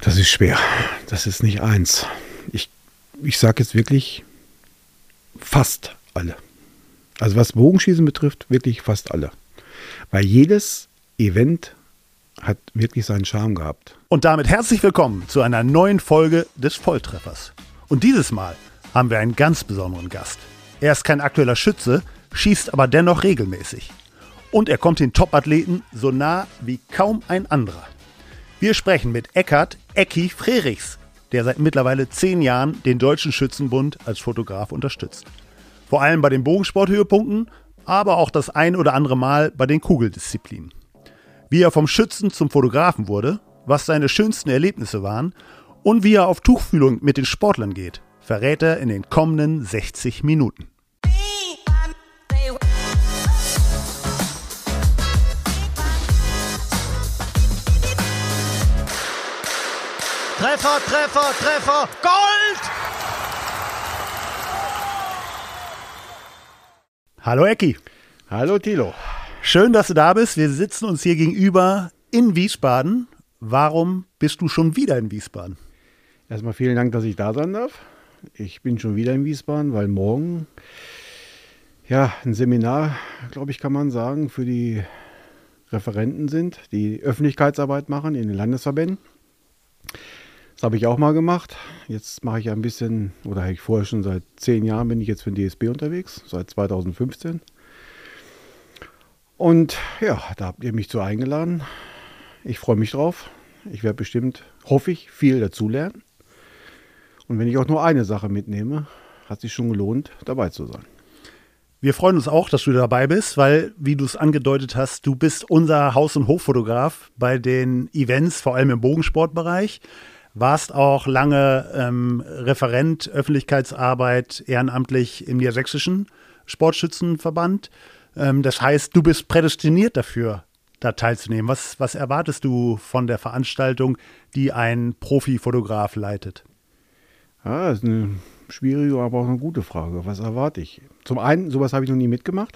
Das ist schwer. Das ist nicht eins. Ich sage jetzt wirklich fast alle. Also was Bogenschießen betrifft, wirklich fast alle. Weil jedes Event hat wirklich seinen Charme gehabt. Und damit herzlich willkommen zu einer neuen Folge des Volltreffers. Und dieses Mal haben wir einen ganz besonderen Gast. Er ist kein aktueller Schütze, schießt aber dennoch regelmäßig. Und er kommt den Top-Athleten so nah wie kaum ein anderer. Wir sprechen mit Eckart „Ecki" Frerichs, der seit mittlerweile 10 Jahren den Deutschen Schützenbund als Fotograf unterstützt. Vor allem bei den Bogensporthöhepunkten, aber auch das ein oder andere Mal bei den Kugeldisziplinen. Wie er vom Schützen zum Fotografen wurde, was seine schönsten Erlebnisse waren und wie er auf Tuchfühlung mit den Sportlern geht, verrät er in den kommenden 60 Minuten. Treffer, Treffer, Treffer, Gold! Hallo Ecki. Hallo Thilo. Schön, dass du da bist. Wir sitzen uns hier gegenüber in Wiesbaden. Warum bist du schon wieder in Wiesbaden? Erstmal vielen Dank, dass ich da sein darf. Ich bin schon wieder in Wiesbaden, weil morgen ein Seminar, glaube ich, kann man sagen, für die Referenten sind, die Öffentlichkeitsarbeit machen in den Landesverbänden. Das habe ich auch mal gemacht. Jetzt mache ich ein bisschen, oder habe ich vorher schon seit 10 Jahren bin ich jetzt für den DSB unterwegs, seit 2015. Und ja, da habt ihr mich zu eingeladen. Ich freue mich drauf. Ich werde bestimmt, hoffe ich, viel dazulernen. Und wenn ich auch nur eine Sache mitnehme, hat es sich schon gelohnt, dabei zu sein. Wir freuen uns auch, dass du dabei bist, weil, wie du es angedeutet hast, du bist unser Haus- und Hoffotograf bei den Events, vor allem im Bogensportbereich. Warst auch lange Referent Öffentlichkeitsarbeit ehrenamtlich im Niedersächsischen Sportschützenverband. Das heißt, du bist prädestiniert dafür, da teilzunehmen. Was erwartest du von der Veranstaltung, die ein Profifotograf leitet? Ja, das ist eine schwierige, aber auch eine gute Frage. Was erwarte ich? Zum einen, sowas habe ich noch nie mitgemacht.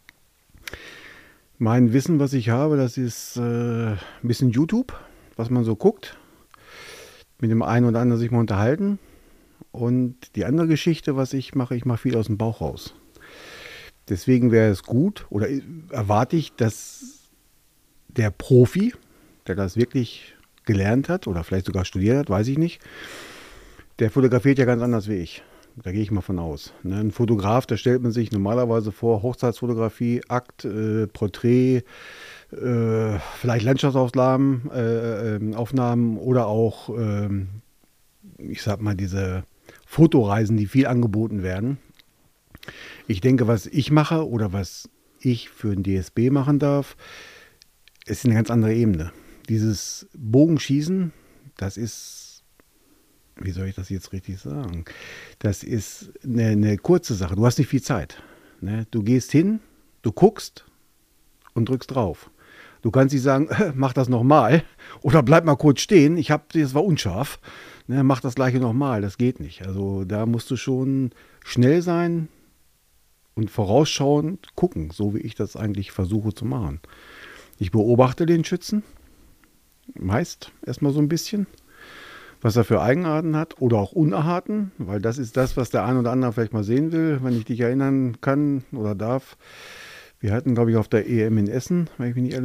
Mein Wissen, was ich habe, das ist ein bisschen YouTube, was man so guckt. Mit dem einen oder anderen sich mal unterhalten. Und die andere Geschichte, was ich mache viel aus dem Bauch raus. Deswegen wäre es gut oder erwarte ich, dass der Profi, der das wirklich gelernt hat oder vielleicht sogar studiert hat, weiß ich nicht, der fotografiert ja ganz anders wie ich. Da gehe ich mal von aus. Ein Fotograf, da stellt man sich normalerweise vor, Hochzeitsfotografie, Akt, Porträt, vielleicht Landschaftsaufnahmen oder auch, ich sag mal, diese Fotoreisen, die viel angeboten werden. Ich denke, was ich mache oder was ich für den DSB machen darf, ist eine ganz andere Ebene. Dieses Bogenschießen, das ist, wie soll ich das jetzt richtig sagen? Das ist eine kurze Sache. Du hast nicht viel Zeit. Ne? Du gehst hin, du guckst und drückst drauf. Du kannst nicht sagen, mach das nochmal oder bleib mal kurz stehen, das war unscharf, ne, mach das gleiche nochmal, das geht nicht. Also da musst du schon schnell sein und vorausschauend gucken, so wie ich das eigentlich versuche zu machen. Ich beobachte den Schützen, meist erstmal so ein bisschen, was er für Eigenarten hat oder auch Unarten, weil das ist das, was der ein oder andere vielleicht mal sehen will, wenn ich dich erinnern kann oder darf. Wir hatten, glaube ich, auf der EM in Essen, wenn ich mich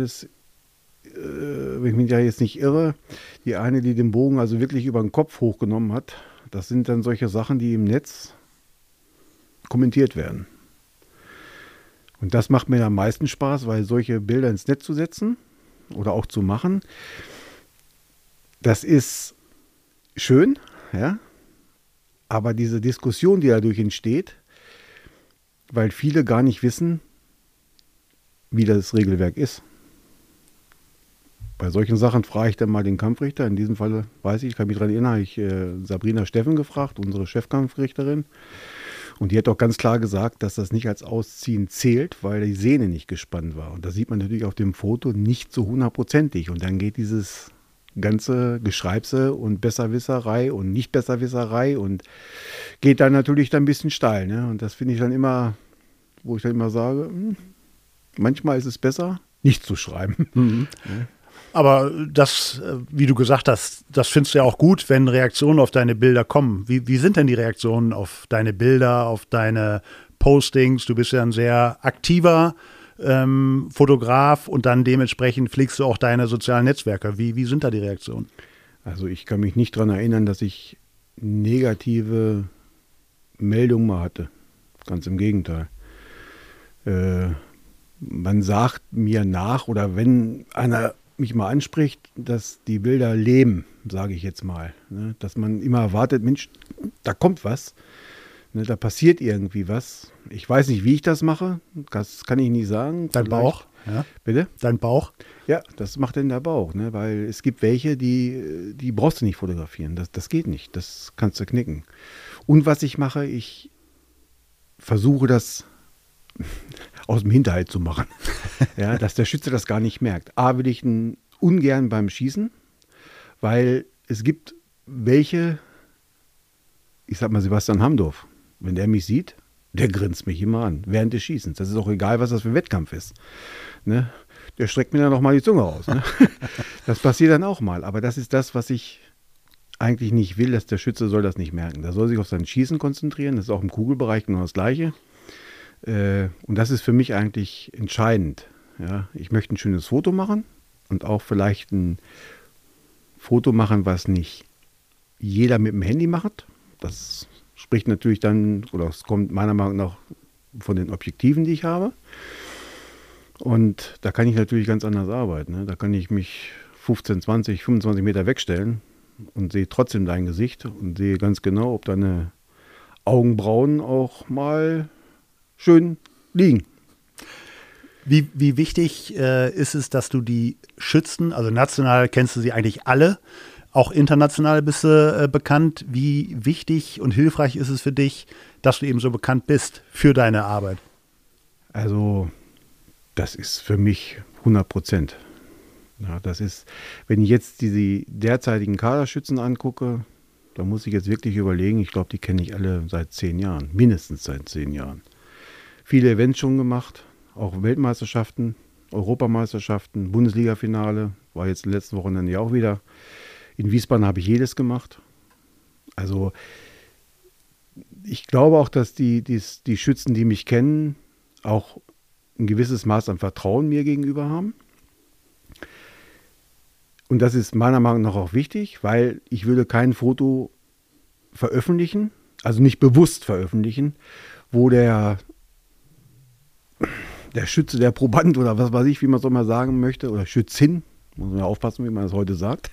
da jetzt nicht irre, die eine, die den Bogen also wirklich über den Kopf hochgenommen hat. Das sind dann solche Sachen, die im Netz kommentiert werden. Und das macht mir am meisten Spaß, weil solche Bilder ins Netz zu setzen oder auch zu machen, das ist schön, ja, aber diese Diskussion, die dadurch entsteht, weil viele gar nicht wissen, wie das Regelwerk ist. Bei solchen Sachen frage ich dann mal den Kampfrichter. In diesem Fall weiß ich kann mich daran erinnern, habe ich Sabrina Steffen gefragt, unsere Chefkampfrichterin. Und die hat auch ganz klar gesagt, dass das nicht als Ausziehen zählt, weil die Sehne nicht gespannt war. Und das sieht man natürlich auf dem Foto nicht so 100%. Und dann geht dieses ganze Geschreibse und Besserwisserei und Nicht-Besserwisserei und geht dann natürlich dann ein bisschen steil. Ne? Und das finde ich dann immer, wo ich dann immer sage, manchmal ist es besser, nicht zu schreiben. Mhm. Aber das, wie du gesagt hast, das findest du ja auch gut, wenn Reaktionen auf deine Bilder kommen. Wie sind denn die Reaktionen auf deine Bilder, auf deine Postings? Du bist ja ein sehr aktiver Fotograf und dann dementsprechend pflegst du auch deine sozialen Netzwerke. Wie sind da die Reaktionen? Also ich kann mich nicht daran erinnern, dass ich negative Meldungen mal hatte. Ganz im Gegenteil. Man sagt mir nach, oder wenn einer mich mal anspricht, dass die Bilder leben, sage ich jetzt mal. Ne? Dass man immer erwartet, Mensch, da kommt was. Ne? Da passiert irgendwie was. Ich weiß nicht, wie ich das mache. Das kann ich nicht sagen. Dein Bauch? Ja. Bitte? Dein Bauch? Ja, das macht denn der Bauch. Ne? Weil es gibt welche, die brauchst du nicht fotografieren. Das geht nicht. Das kannst du knicken. Und was ich mache, ich versuche das aus dem Hinterhalt zu machen. Ja, dass der Schütze das gar nicht merkt. A, will ich ihn ungern beim Schießen, weil es gibt welche, ich sag mal Sebastian Hamdorf, wenn der mich sieht, der grinst mich immer an, während des Schießens. Das ist auch egal, was das für ein Wettkampf ist. Ne? Der streckt mir dann noch mal die Zunge aus. Ne? Das passiert dann auch mal, aber das ist das, was ich eigentlich nicht will, dass der Schütze soll das nicht merken. Der soll sich auf sein Schießen konzentrieren, das ist auch im Kugelbereich genau das Gleiche. Und das ist für mich eigentlich entscheidend. Ja, ich möchte ein schönes Foto machen und auch vielleicht ein Foto machen, was nicht jeder mit dem Handy macht. Das spricht natürlich dann, oder es kommt meiner Meinung nach von den Objektiven, die ich habe. Und da kann ich natürlich ganz anders arbeiten. Ne? Da kann ich mich 15, 20, 25 Meter wegstellen und sehe trotzdem dein Gesicht und sehe ganz genau, ob deine Augenbrauen auch mal schön liegen. Wie wichtig ist es, dass du die Schützen, also national kennst du sie eigentlich alle, auch international bist du bekannt. Wie wichtig und hilfreich ist es für dich, dass du eben so bekannt bist für deine Arbeit? Also das ist für mich 100%. Ja, das ist, wenn ich jetzt die derzeitigen Kaderschützen angucke, da muss ich jetzt wirklich überlegen, ich glaube, die kenne ich alle seit 10 Jahren, mindestens seit 10 Jahren. Viele Events schon gemacht, auch Weltmeisterschaften, Europameisterschaften, Bundesliga-Finale, war jetzt letzte Wochenende ja auch wieder. In Wiesbaden habe ich jedes gemacht. Also ich glaube auch, dass die Schützen, die mich kennen, auch ein gewisses Maß an Vertrauen mir gegenüber haben. Und das ist meiner Meinung nach auch wichtig, weil ich würde kein Foto veröffentlichen, also nicht bewusst veröffentlichen, wo der Schütze, der Proband oder was weiß ich, wie man es auch mal sagen möchte, oder Schützin, muss man ja aufpassen, wie man das heute sagt,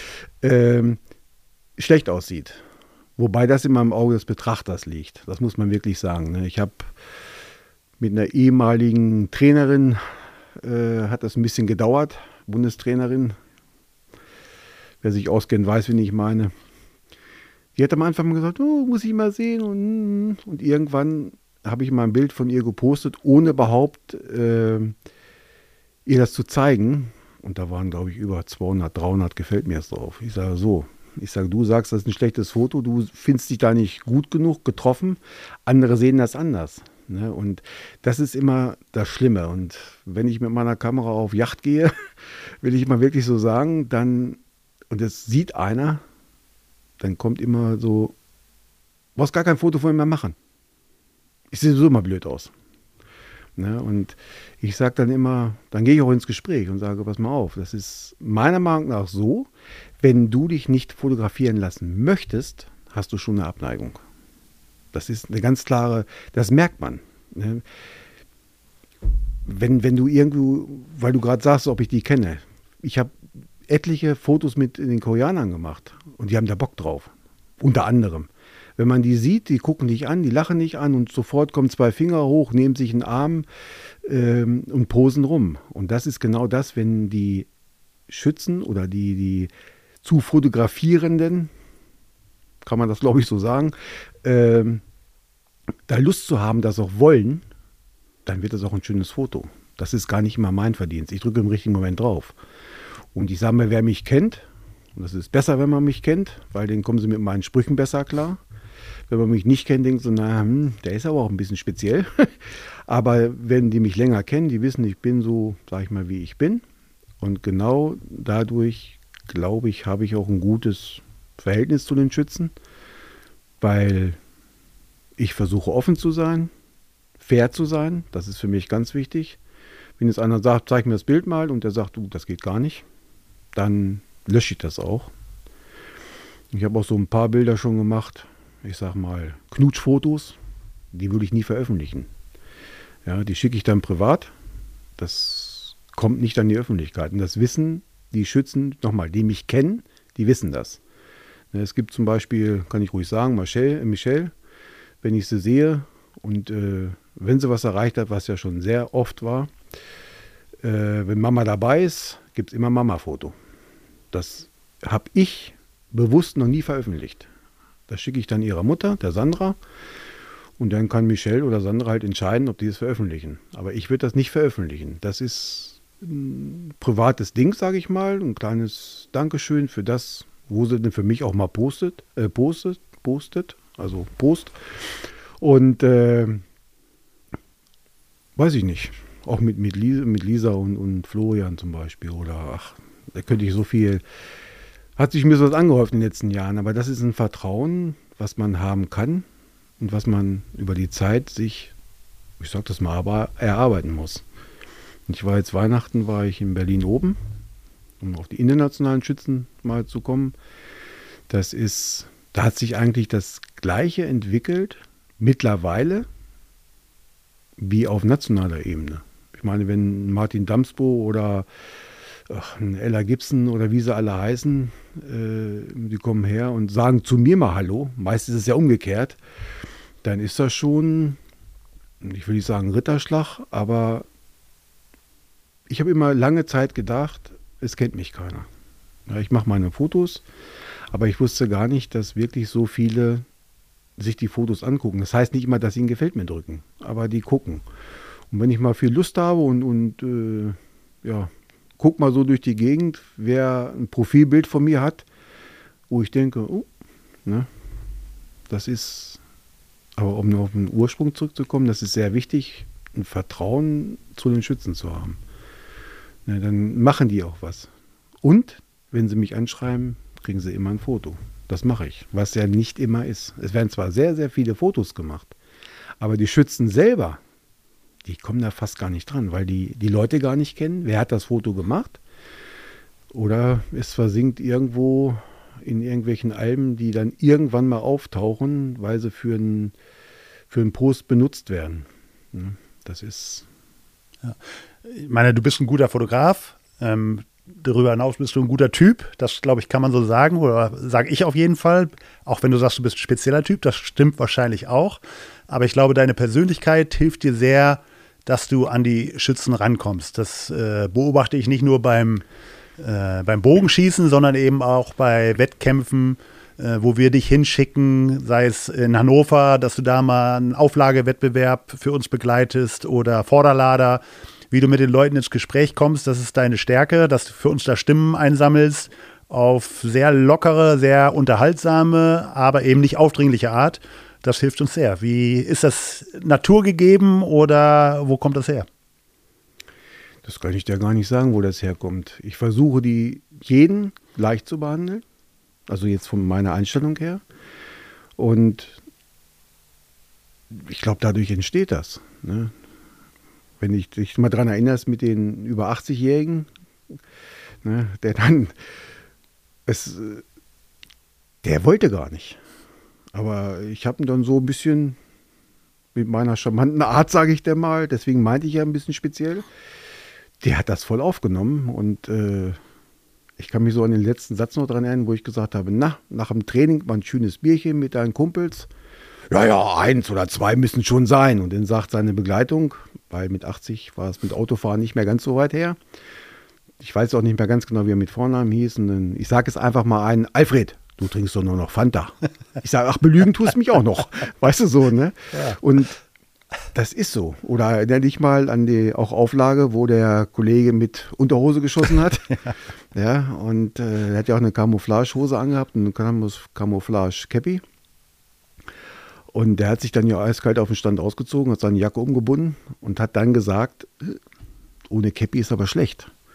schlecht aussieht. Wobei das in meinem Auge des Betrachters liegt. Das muss man wirklich sagen. Ne? Ich habe mit einer ehemaligen Trainerin, hat das ein bisschen gedauert, Bundestrainerin, wer sich auskennt, weiß, wen ich meine. Die hat am Anfang mal gesagt, oh, muss ich mal sehen. Und irgendwann habe ich mal ein Bild von ihr gepostet, ohne überhaupt ihr das zu zeigen. Und da waren, glaube ich, über 200, 300 gefällt mir es drauf. Ich sage so, du sagst, das ist ein schlechtes Foto, du findest dich da nicht gut genug getroffen. Andere sehen das anders. Ne? Und das ist immer das Schlimme. Und wenn ich mit meiner Kamera auf Yacht gehe, will ich mal wirklich so sagen, dann, und das sieht einer, dann kommt immer so, du brauchst gar kein Foto von ihm mehr machen. Ich sehe so immer blöd aus. Ne? Und ich sage dann immer, dann gehe ich auch ins Gespräch und sage, pass mal auf, das ist meiner Meinung nach so, wenn du dich nicht fotografieren lassen möchtest, hast du schon eine Abneigung. Das ist eine ganz klare, das merkt man. Ne? Wenn du irgendwo, weil du gerade sagst, ob ich die kenne, ich habe etliche Fotos mit den Koreanern gemacht und die haben da Bock drauf. Unter anderem. Wenn man die sieht, die gucken dich an, die lachen dich an und sofort kommen 2 Finger hoch, nehmen sich einen Arm und posen rum. Und das ist genau das, wenn die Schützen oder die zu Fotografierenden, kann man das glaube ich so sagen, da Lust zu haben, das auch wollen, dann wird das auch ein schönes Foto. Das ist gar nicht immer mein Verdienst. Ich drücke im richtigen Moment drauf. Und ich sage mir, wer mich kennt, und das ist besser, wenn man mich kennt, weil dann kommen sie mit meinen Sprüchen besser klar. Wenn man mich nicht kennt, denkt so, na, der ist aber auch ein bisschen speziell. Aber wenn die mich länger kennen, die wissen, ich bin so, sag ich mal, wie ich bin. Und genau dadurch, glaube ich, habe ich auch ein gutes Verhältnis zu den Schützen, weil ich versuche offen zu sein, fair zu sein. Das ist für mich ganz wichtig. Wenn jetzt einer sagt, zeig mir das Bild mal und der sagt, du, das geht gar nicht, dann lösche ich das auch. Ich habe auch so ein paar Bilder schon gemacht, ich sag mal Knutschfotos, die würde ich nie veröffentlichen. Ja, die schicke ich dann privat. Das kommt nicht an die Öffentlichkeit. Und das wissen die Schützen, nochmal, die mich kennen, die wissen das. Es gibt zum Beispiel, kann ich ruhig sagen, Michelle, wenn ich sie sehe und wenn sie was erreicht hat, was ja schon sehr oft war, wenn Mama dabei ist, gibt es immer Mama-Foto. Das habe ich bewusst noch nie veröffentlicht. Das schicke ich dann ihrer Mutter, der Sandra, und dann kann Michelle oder Sandra halt entscheiden, ob die es veröffentlichen. Aber ich würde das nicht veröffentlichen. Das ist ein privates Ding, sage ich mal, ein kleines Dankeschön für das, wo sie denn für mich auch mal postet. Und weiß ich nicht, auch mit Lisa und Florian zum Beispiel. Oder ach, da könnte ich so viel. Hat sich mir so was angehäuft in den letzten Jahren. Aber das ist ein Vertrauen, was man haben kann und was man über die Zeit sich, ich sag das mal, aber erarbeiten muss. Ich war jetzt Weihnachten, war ich in Berlin oben, um auf die internationalen Schützen mal zu kommen. Da hat sich eigentlich das Gleiche entwickelt, mittlerweile, wie auf nationaler Ebene. Ich meine, wenn Martin Damsbo oder ein Ella Gibson oder wie sie alle heißen, die kommen her und sagen zu mir mal Hallo, meistens ist es ja umgekehrt, dann ist das schon, ich will nicht sagen Ritterschlag, aber ich habe immer lange Zeit gedacht, es kennt mich keiner. Ja, ich mache meine Fotos, aber ich wusste gar nicht, dass wirklich so viele sich die Fotos angucken. Das heißt nicht immer, dass sie ein Gefällt mir drücken, aber die gucken. Und wenn ich mal viel Lust habe und guck mal so durch die Gegend, wer ein Profilbild von mir hat, wo ich denke, das ist, aber um auf den Ursprung zurückzukommen, das ist sehr wichtig, ein Vertrauen zu den Schützen zu haben. Ja, dann machen die auch was. Und wenn sie mich anschreiben, kriegen sie immer ein Foto. Das mache ich, was ja nicht immer ist. Es werden zwar sehr, sehr viele Fotos gemacht, aber die Schützen selber, die kommen da fast gar nicht dran, weil die Leute gar nicht kennen. Wer hat das Foto gemacht? Oder es versinkt irgendwo in irgendwelchen Alben, die dann irgendwann mal auftauchen, weil sie für einen Post benutzt werden. Das ist... Ja. Ich meine, du bist ein guter Fotograf. Darüber hinaus bist du ein guter Typ. Das, glaube ich, kann man so sagen. Oder sage ich auf jeden Fall. Auch wenn du sagst, du bist ein spezieller Typ. Das stimmt wahrscheinlich auch. Aber ich glaube, deine Persönlichkeit hilft dir sehr, dass du an die Schützen rankommst. Das beobachte ich nicht nur beim Bogenschießen, sondern eben auch bei Wettkämpfen, wo wir dich hinschicken, sei es in Hannover, dass du da mal einen Auflagewettbewerb für uns begleitest oder Vorderlader, wie du mit den Leuten ins Gespräch kommst. Das ist deine Stärke, dass du für uns da Stimmen einsammelst auf sehr lockere, sehr unterhaltsame, aber eben nicht aufdringliche Art. Das hilft uns sehr. Wie ist das naturgegeben oder wo kommt das her? Das kann ich dir gar nicht sagen, wo das herkommt. Ich versuche, jeden gleich zu behandeln. Also jetzt von meiner Einstellung her. Und ich glaube, dadurch entsteht das. Ne? Wenn ich dich mal daran erinnerst mit den über 80-Jährigen, ne, der wollte gar nicht. Aber ich habe ihn dann so ein bisschen mit meiner charmanten Art, sage ich dir mal, deswegen meinte ich ja ein bisschen speziell, der hat das voll aufgenommen und ich kann mich so an den letzten Satz noch dran erinnern, wo ich gesagt habe, nach dem Training mal ein schönes Bierchen mit deinen Kumpels. Ja, 1 oder 2 müssen schon sein. Und dann sagt seine Begleitung, weil mit 80 war es mit Autofahren nicht mehr ganz so weit her. Ich weiß auch nicht mehr ganz genau, wie er mit Vornamen hieß. Und dann, ich sage es einfach mal ein, Alfred, du trinkst doch nur noch Fanta. Ich sage, ach, belügen tust mich auch noch. Weißt du so, ne? Ja. Und das ist so. Oder erinnere dich mal an die auch Auflage, wo der Kollege mit Unterhose geschossen hat. Ja, und er hat ja auch eine Camouflage-Hose angehabt, eine Camouflage-Cappy. Und der hat sich dann ja eiskalt auf den Stand ausgezogen, hat seine Jacke umgebunden und hat dann gesagt, ohne Cappy ist aber schlecht.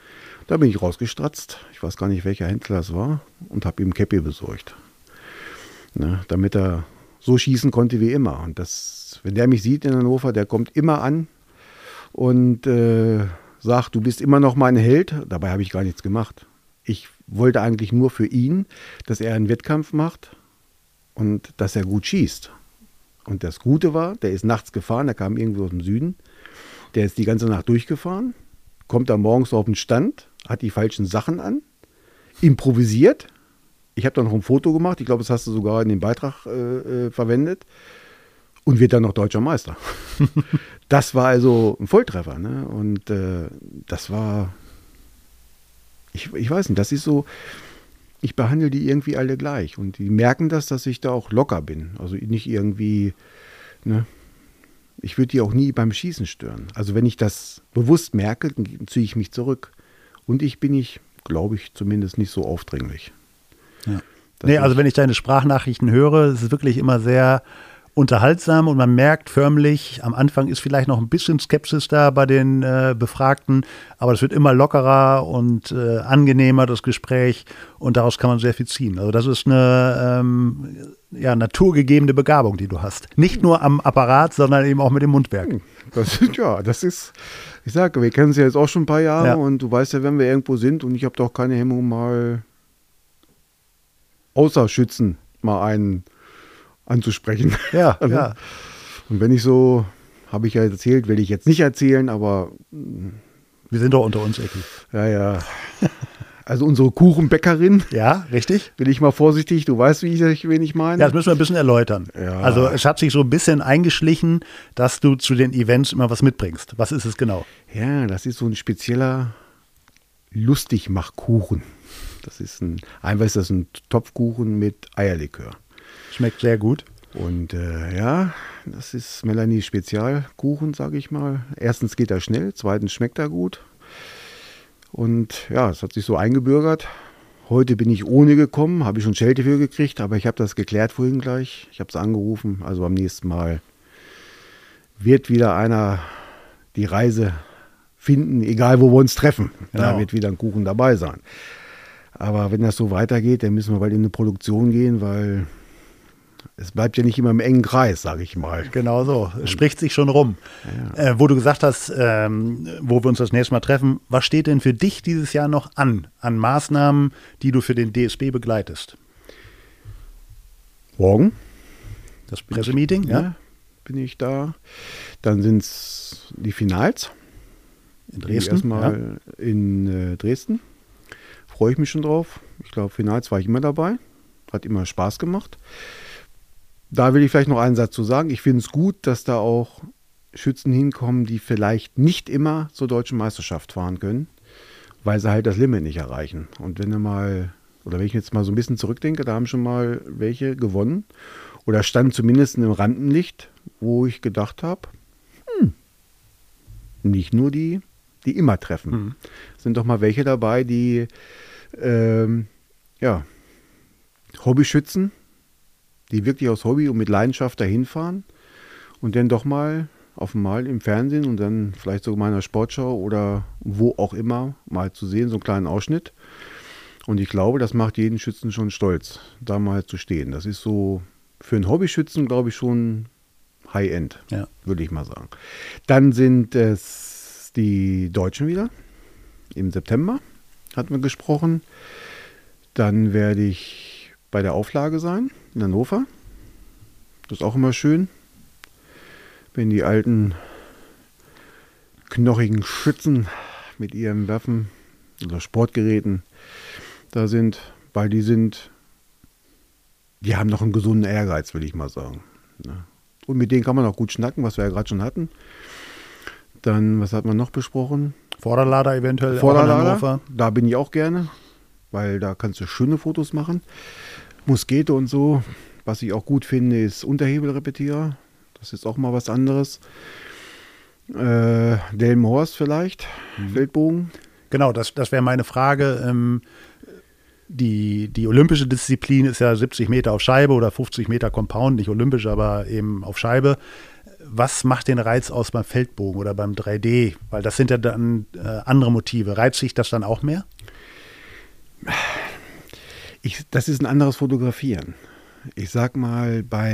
Da bin ich rausgestratzt, ich weiß gar nicht, welcher Händler es war, und habe ihm Käppi besorgt. Ne, damit er so schießen konnte wie immer. Und das, wenn der mich sieht in Hannover, der kommt immer an und sagt, du bist immer noch mein Held. Dabei habe ich gar nichts gemacht. Ich wollte eigentlich nur für ihn, dass er einen Wettkampf macht und dass er gut schießt. Und das Gute war, der ist nachts gefahren, der kam irgendwo aus dem Süden. Der ist die ganze Nacht durchgefahren, kommt dann morgens auf den Stand, hat die falschen Sachen an, improvisiert. Ich habe dann noch ein Foto gemacht, ich glaube, das hast du sogar in dem Beitrag verwendet, und wird dann noch deutscher Meister. Das war also ein Volltreffer. Ne? Und das war, ich weiß nicht, das ist so, ich behandle die irgendwie alle gleich. Und die merken das, dass ich da auch locker bin. Also nicht irgendwie, ne? Ich würde die auch nie beim Schießen stören. Also wenn ich das bewusst merke, dann ziehe ich mich zurück. Und glaube ich, zumindest nicht so aufdringlich. Ja. Nee, also wenn ich deine Sprachnachrichten höre, ist es wirklich immer sehr unterhaltsam und man merkt förmlich, am Anfang ist vielleicht noch ein bisschen Skepsis da bei den Befragten, aber es wird immer lockerer und angenehmer, das Gespräch, und daraus kann man sehr viel ziehen. Also das ist eine naturgegebene Begabung, die du hast. Nicht nur am Apparat, sondern eben auch mit dem Mundwerk. Das ist, ich sage, wir kennen uns ja jetzt auch schon ein paar Jahre, und du weißt ja, wenn wir irgendwo sind, und ich habe doch keine Hemmung, mal außer Schützen mal einen anzusprechen. Ja, ja. Und wenn ich so, habe ich ja erzählt, will ich jetzt nicht erzählen, aber wir sind doch unter uns, Ecki. Ja. Also unsere Kuchenbäckerin. Ja, richtig. Bin ich mal vorsichtig, du weißt, wen ich meine. Ja, das müssen wir ein bisschen erläutern. Ja. Also es hat sich so ein bisschen eingeschlichen, dass du zu den Events immer was mitbringst. Was ist es genau? Ja, das ist so ein spezieller Lustigmachkuchen. Das ist einmal ist das ein Topfkuchen mit Eierlikör. Schmeckt sehr gut. Und das ist Melanies Spezialkuchen, sage ich mal. Erstens geht er schnell, zweitens schmeckt er gut. Und ja, es hat sich so eingebürgert. Heute bin ich ohne gekommen, habe ich schon Schelte für gekriegt, aber ich habe das geklärt vorhin gleich. Ich habe es angerufen, also beim nächsten Mal wird wieder einer die Reise finden, egal wo wir uns treffen. Genau. Da wird wieder ein Kuchen dabei sein. Aber wenn das so weitergeht, dann müssen wir bald in eine Produktion gehen, weil es bleibt ja nicht immer im engen Kreis, sage ich mal. Genau so. Es spricht sich schon rum. Ja. Wo du gesagt hast, wo wir uns das nächste Mal treffen, was steht denn für dich dieses Jahr noch an Maßnahmen, die du für den DSB begleitest? Morgen. Das Pressemeeting, ja. Bin ich da. Dann sind es die Finals. In Dresden. Erstmal in Dresden. Freue ich mich schon drauf. Ich glaube, Finals war ich immer dabei. Hat immer Spaß gemacht. Da will ich vielleicht noch einen Satz zu sagen. Ich finde es gut, dass da auch Schützen hinkommen, die vielleicht nicht immer zur deutschen Meisterschaft fahren können, weil sie halt das Limit nicht erreichen. Und wenn ich jetzt mal so ein bisschen zurückdenke, da haben schon mal welche gewonnen oder standen zumindest im Rampenlicht, wo ich gedacht habe, nicht nur die immer treffen. Sind doch mal welche dabei, die Hobbyschützen, die wirklich aus Hobby und mit Leidenschaft dahin fahren und dann doch mal im Fernsehen und dann vielleicht sogar mal in einer Sportschau oder wo auch immer mal zu sehen, so einen kleinen Ausschnitt. Und ich glaube, das macht jeden Schützen schon stolz, da mal zu stehen. Das ist so für einen Hobbyschützen, glaube ich, schon High-End, würde ich mal sagen. Dann sind es die Deutschen wieder. Im September hatten wir gesprochen. Dann werde ich bei der Auflage sein in Hannover. Das ist auch immer schön, wenn die alten knochigen Schützen mit ihren Waffen oder Sportgeräten da sind, weil die haben noch einen gesunden Ehrgeiz, will ich mal sagen. Und mit denen kann man auch gut schnacken, was wir ja gerade schon hatten. Dann, was hat man noch besprochen? Vorderlader eventuell. Vorderlader, da bin ich auch gerne, weil da kannst du schöne Fotos machen. Muskete und so. Was ich auch gut finde, ist Unterhebelrepetierer. Das ist auch mal was anderes. Delmenhorst vielleicht, Feldbogen. Genau, das wäre meine Frage. Die olympische Disziplin ist ja 70 Meter auf Scheibe oder 50 Meter Compound, nicht olympisch, aber eben auf Scheibe. was macht den Reiz aus beim Feldbogen oder beim 3D? Weil das sind ja dann andere Motive. Reizt sich das dann auch mehr? Das ist ein anderes Fotografieren. Ich sag mal, bei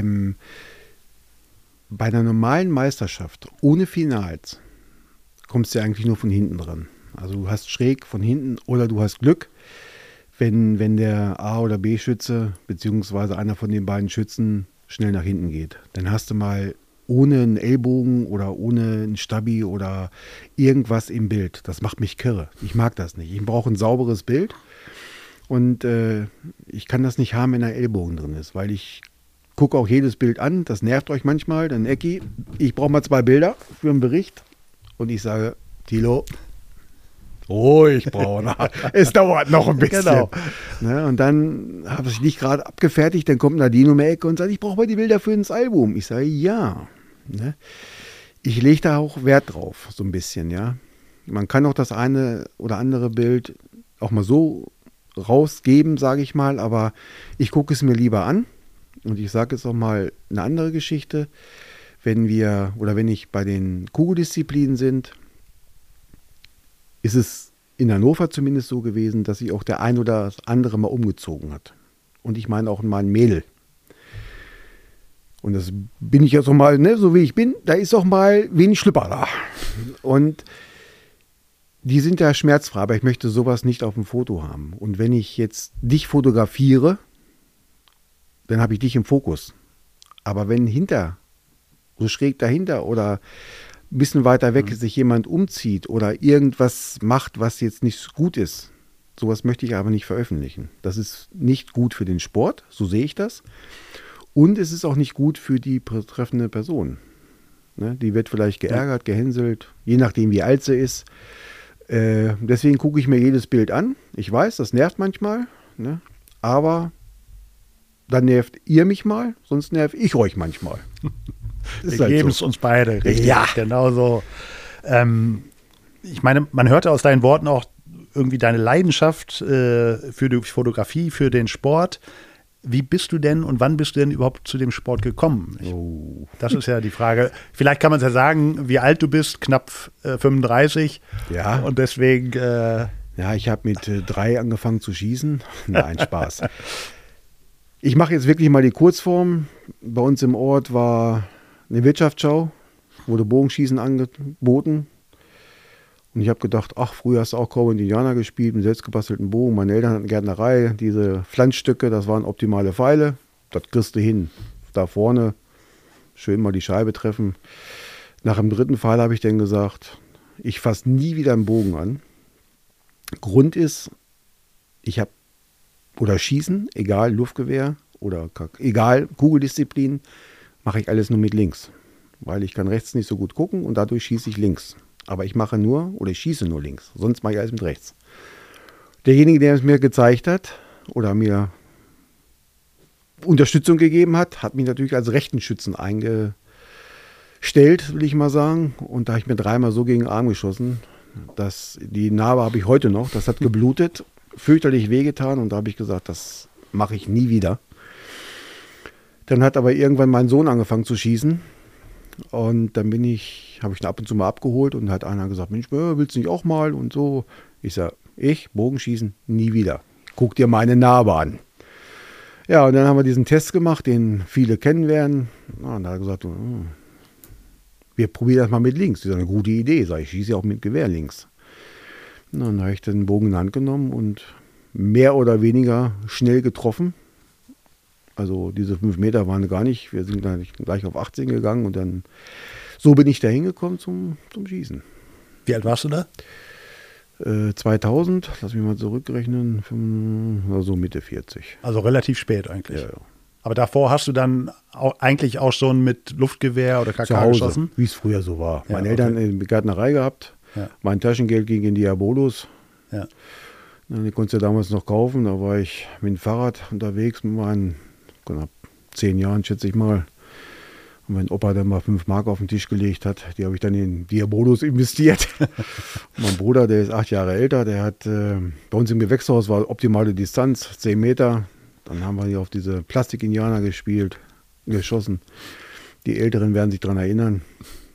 einer normalen Meisterschaft ohne Finals kommst du ja eigentlich nur von hinten dran. Also du hast schräg von hinten oder du hast Glück, wenn der A- oder B-Schütze beziehungsweise einer von den beiden Schützen schnell nach hinten geht. Dann hast du mal ohne einen Ellbogen oder ohne einen Stabi oder irgendwas im Bild. Das macht mich kirre. Ich mag das nicht. Ich brauche ein sauberes Bild und ich kann das nicht haben, wenn ein Ellbogen drin ist, weil ich gucke auch jedes Bild an. Das nervt euch manchmal. Dann Ecki, ich brauche mal 2 Bilder für einen Bericht und ich sage, Thilo, ruhig, Brauner. Es dauert noch ein bisschen. Genau. Ne, und dann habe ich nicht gerade abgefertigt, dann kommt Nadine um die Ecke und sagt, ich brauche mal die Bilder für ins Album. Ich sage, ja. Ne? Ich lege da auch Wert drauf, so ein bisschen, ja. Man kann auch das eine oder andere Bild auch mal so rausgeben, sage ich mal, aber ich gucke es mir lieber an. Und ich sage jetzt auch mal eine andere Geschichte. Wenn ich bei den Kugeldisziplinen sind, ist es in Hannover zumindest so gewesen, dass sich auch der ein oder das andere mal umgezogen hat. Und ich meine auch mal ein Mädel. Und das bin ich jetzt auch mal, ne, so wie ich bin, da ist auch mal wenig Schlüpper da. Und die sind ja schmerzfrei, aber ich möchte sowas nicht auf dem Foto haben. Und wenn ich jetzt dich fotografiere, dann habe ich dich im Fokus. Aber wenn so schräg dahinter oder ein bisschen weiter weg sich jemand umzieht oder irgendwas macht, was jetzt nicht gut ist, sowas möchte ich aber nicht veröffentlichen. Das ist nicht gut für den Sport, so sehe ich das. Und es ist auch nicht gut für die betreffende Person. Ne? Die wird vielleicht geärgert, gehänselt, je nachdem wie alt sie ist. Deswegen gucke ich mir jedes Bild an. Ich weiß, das nervt manchmal, ne? Aber dann nervt ihr mich mal, sonst nerv ich euch manchmal. Wir geben es uns beide, richtig. Ja. Genau so. Ich meine, man hörte aus deinen Worten auch irgendwie deine Leidenschaft für die Fotografie, für den Sport. Wie bist du denn und wann bist du denn überhaupt zu dem Sport gekommen? Das ist ja die Frage. Vielleicht kann man es ja sagen, wie alt du bist, knapp 35. Ja. Und deswegen. Ja, ich habe mit 3 angefangen zu schießen. Nein, Spaß. Ich mache jetzt wirklich mal die Kurzform. Bei uns im Ort war eine Wirtschaftsschau, wurde Bogenschießen angeboten. Und ich habe gedacht, ach, früher hast du auch Cowboy und Indianer gespielt mit selbstgebastelten Bogen. Meine Eltern hatten Gärtnerei, diese Pflanzstücke, das waren optimale Pfeile. Das kriegst du hin. Da vorne schön mal die Scheibe treffen. Nach dem 3. Pfeil habe ich dann gesagt, ich fasse nie wieder einen Bogen an. Grund ist, Schießen, egal Luftgewehr oder egal Kugeldisziplin, mache ich alles nur mit links. Weil ich kann rechts nicht so gut gucken und dadurch schieße ich links. Aber ich schieße nur links. Sonst mache ich alles mit rechts. Derjenige, der es mir gezeigt hat oder mir Unterstützung gegeben hat, hat mich natürlich als rechten Schützen eingestellt, will ich mal sagen. Und da habe ich mir 3-mal so gegen den Arm geschossen. Die Narbe habe ich heute noch. Das hat geblutet, fürchterlich wehgetan. Und da habe ich gesagt, das mache ich nie wieder. Dann hat aber irgendwann mein Sohn angefangen zu schießen. Und dann habe ich ihn ab und zu mal abgeholt und hat einer gesagt, Mensch, willst du nicht auch mal und so. Ich sage, Bogenschießen, nie wieder. Guck dir meine Narbe an. Ja, und dann haben wir diesen Test gemacht, den viele kennen werden. Und da hat er gesagt, wir probieren das mal mit links. Das ist eine gute Idee. Sag ich, schieße ja auch mit Gewehr links. Und dann habe ich den Bogen in die Hand genommen und mehr oder weniger schnell getroffen. Also diese 5 Meter waren gar nicht, wir sind gleich auf 18 gegangen und dann, so bin ich da hingekommen zum Schießen. Wie alt warst du da? 2000, lass mich mal zurückrechnen, also Mitte 40. Also relativ spät eigentlich. Ja. Aber davor hast du dann eigentlich auch schon mit Luftgewehr oder KK geschossen? Wie es früher so war. Ja, Meine Eltern in der Gärtnerei gehabt, mein Taschengeld ging in Diabolos. Ja. Die konntest du damals noch kaufen, da war ich mit dem Fahrrad unterwegs mit meinen knapp 10 Jahren, schätze ich mal. Und mein Opa dann mal 5 Mark auf den Tisch gelegt hat, die habe ich dann in Diabolos investiert. Mein Bruder, der ist 8 Jahre älter, der hat bei uns im Gewächshaus war optimale Distanz, 10 Meter. Dann haben wir hier auf diese Plastik-Indianer geschossen. Die Älteren werden sich daran erinnern.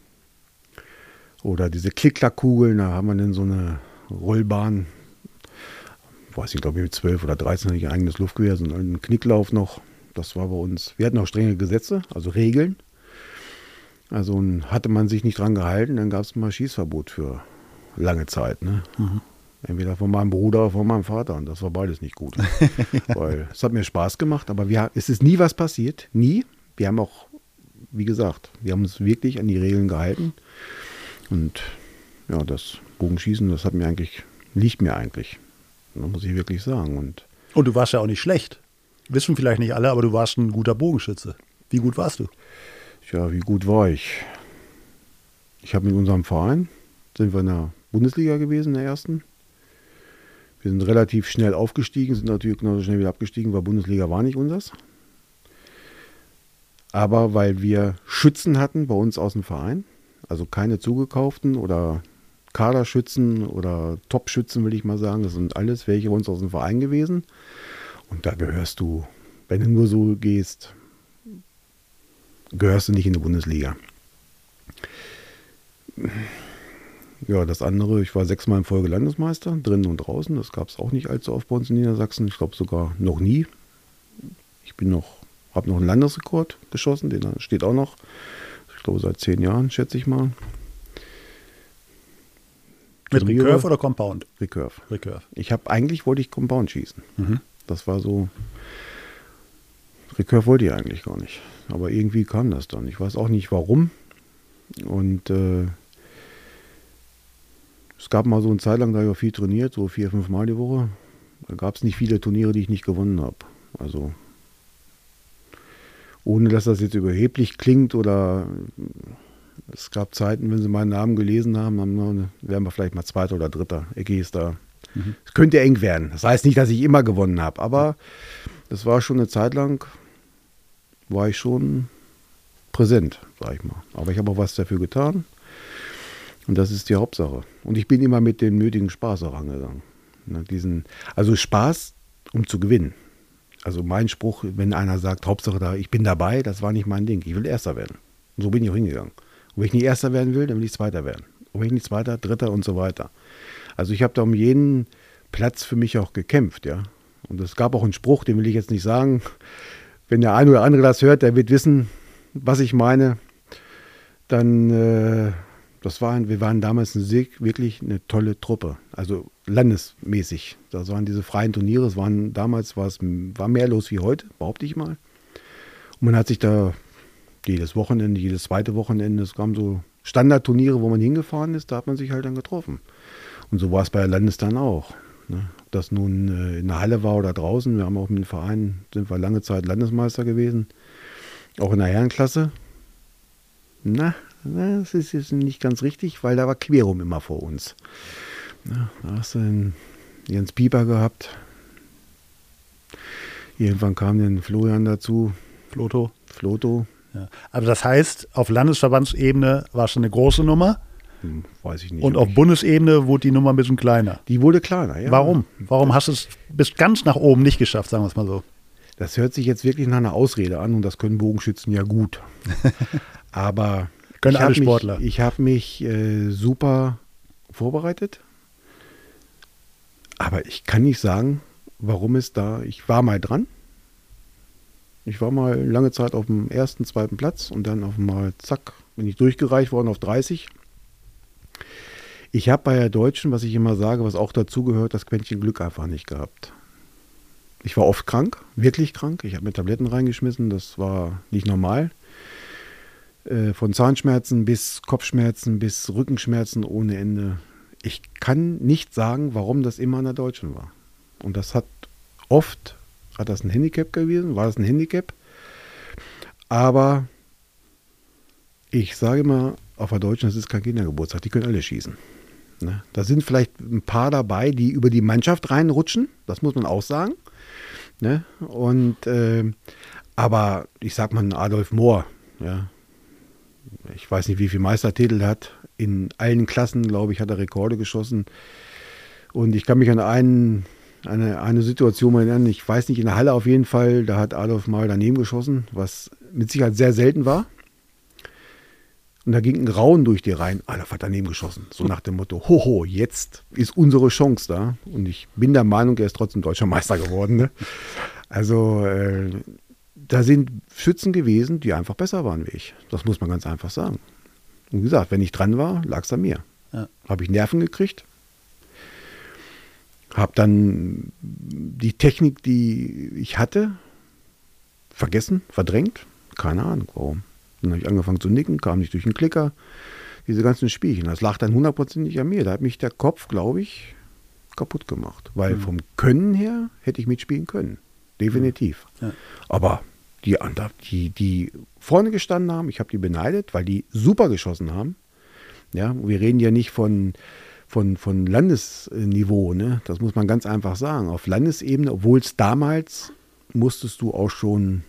Oder diese Klick-Klack-Kugeln, da haben wir dann so eine Rollbahn. Weiß ich, glaube ich, mit 12 oder 13 hatte ich ein eigenes Luftgewehr, so einen Knicklauf noch. Das war bei uns. Wir hatten auch strenge Gesetze, also Regeln. Also hatte man sich nicht dran gehalten, dann gab es mal Schießverbot für lange Zeit. Ne? Entweder von meinem Bruder oder von meinem Vater. Und das war beides nicht gut. Weil es hat mir Spaß gemacht, aber es ist nie was passiert. Nie. Wir haben auch, wie gesagt, wir haben uns wirklich an die Regeln gehalten. Und ja, das Bogenschießen, das liegt mir eigentlich. Das muss ich wirklich sagen. Und du warst ja auch nicht schlecht. Wissen vielleicht nicht alle, aber du warst ein guter Bogenschütze. Wie gut warst du? Ja, wie gut war ich? Ich habe mit unserem Verein, sind wir in der Bundesliga gewesen, in der ersten. Wir sind relativ schnell aufgestiegen, sind natürlich genauso schnell wieder abgestiegen, weil Bundesliga war nicht unseres. Aber weil wir Schützen hatten bei uns aus dem Verein, also keine zugekauften oder Kaderschützen oder Top-Schützen, will ich mal sagen. Das sind alles welche bei uns aus dem Verein gewesen. Und da gehörst du, wenn du nur so gehst, gehörst du nicht in die Bundesliga. Ja, das andere, ich war 6-mal in Folge Landesmeister, drinnen und draußen. Das gab es auch nicht allzu oft bei uns in Niedersachsen. Ich glaube sogar noch nie. Ich habe noch einen Landesrekord geschossen, den steht auch noch. Ich glaube seit 10 Jahren, schätze ich mal. Mit Recurve oder Compound? Recurve. Recurve. Wollte ich Compound schießen. Das war so. Recurve wollte ich eigentlich gar nicht. Aber irgendwie kam das dann. Ich weiß auch nicht warum. Und es gab mal so eine Zeit lang, da habe ich auch viel trainiert, so 4-5 Mal die Woche. Da gab es nicht viele Turniere, die ich nicht gewonnen habe. Also ohne dass das jetzt überheblich klingt oder es gab Zeiten, wenn sie meinen Namen gelesen haben, dann wären wir vielleicht mal Zweiter oder Dritter. Ecke ist da. Es könnte eng werden. Das heißt nicht, dass ich immer gewonnen habe, aber das war schon eine Zeit lang, war ich schon präsent, sag ich mal. Aber ich habe auch was dafür getan und das ist die Hauptsache. Und ich bin immer mit dem nötigen Spaß auch angegangen. Also Spaß, um zu gewinnen. Also mein Spruch, wenn einer sagt, Hauptsache ich bin dabei, das war nicht mein Ding. Ich will Erster werden. Und so bin ich auch hingegangen. Und wenn ich nicht Erster werden will, dann will ich Zweiter werden. Und wenn ich nicht Zweiter, Dritter und so weiter. Also ich habe da um jeden Platz für mich auch gekämpft, ja. Und es gab auch einen Spruch, den will ich jetzt nicht sagen. Wenn der eine oder andere das hört, der wird wissen, was ich meine. Dann, wir waren damals wirklich eine tolle Truppe. Also landesmäßig. Das waren diese freien Turniere. War mehr los wie heute, behaupte ich mal. Und man hat sich da jedes Wochenende, jedes zweite Wochenende, es kamen so Standardturniere, wo man hingefahren ist, da hat man sich halt dann getroffen. Und so war es bei der Landes dann auch. Ne? Ob das nun in der Halle war oder draußen, wir haben auch mit dem Verein, sind wir lange Zeit Landesmeister gewesen, auch in der Herrenklasse. Das ist jetzt nicht ganz richtig, weil da war Querum immer vor uns. Da hast du den Jens Pieper gehabt. Irgendwann kam dann Florian dazu. Floto. Ja. Aber das heißt, auf Landesverbandsebene war es eine große Nummer. Weiß ich nicht. Und auf Bundesebene wurde die Nummer ein bisschen kleiner. Die wurde kleiner, ja. Warum? Warum hast du es bis ganz nach oben nicht geschafft, sagen wir es mal so? Das hört sich jetzt wirklich nach einer Ausrede an und das können Bogenschützen ja gut. Aber können alle Sportler. Ich habe mich super vorbereitet. Aber ich kann nicht sagen, warum ich war mal dran. Ich war mal lange Zeit auf dem 1., 2. Platz und dann auf einmal, zack, bin ich durchgereicht worden auf 30. Ich habe bei der Deutschen, was ich immer sage, was auch dazugehört, das Quäntchen Glück einfach nicht gehabt. Ich war oft krank, wirklich krank. Ich habe mir Tabletten reingeschmissen, das war nicht normal. Von Zahnschmerzen bis Kopfschmerzen bis Rückenschmerzen ohne Ende. Ich kann nicht sagen, warum das immer an der Deutschen war. Und das hat das ein Handicap gewesen? War das ein Handicap? Aber ich sage immer, auf der Deutschen, das ist kein Kindergeburtstag, die können alle schießen. Ne? Da sind vielleicht ein paar dabei, die über die Mannschaft reinrutschen, das muss man auch sagen. Ne? Und, aber ich sag mal, Adolf Mohr, ja, ich weiß nicht, wie viele Meistertitel er hat, in allen Klassen, glaube ich, hat er Rekorde geschossen. Und ich kann mich an eine Situation mal erinnern, ich weiß nicht, in der Halle auf jeden Fall, da hat Adolf mal daneben geschossen, was mit Sicherheit sehr selten war. Und da ging ein Grauen durch die Reihen. Da hat daneben geschossen. So nach dem Motto, hoho, jetzt ist unsere Chance da. Und ich bin der Meinung, er ist trotzdem deutscher Meister geworden. Ne? Also da sind Schützen gewesen, die einfach besser waren wie ich. Das muss man ganz einfach sagen. Und wie gesagt, wenn ich dran war, lag es an mir. Ja. Habe ich Nerven gekriegt. Habe dann die Technik, die ich hatte, vergessen, verdrängt. Keine Ahnung warum. Dann habe ich angefangen zu nicken, kam nicht durch den Klicker. Diese ganzen Spielchen, das lag dann 100% an mir. Da hat mich der Kopf, glaube ich, kaputt gemacht. Weil vom Können her hätte ich mitspielen können. Definitiv. Ja. Aber die vorne gestanden haben, ich habe die beneidet, weil die super geschossen haben. Ja, wir reden ja nicht von Landesniveau, ne? Das muss man ganz einfach sagen. Auf Landesebene, obwohl es damals musstest du auch schon,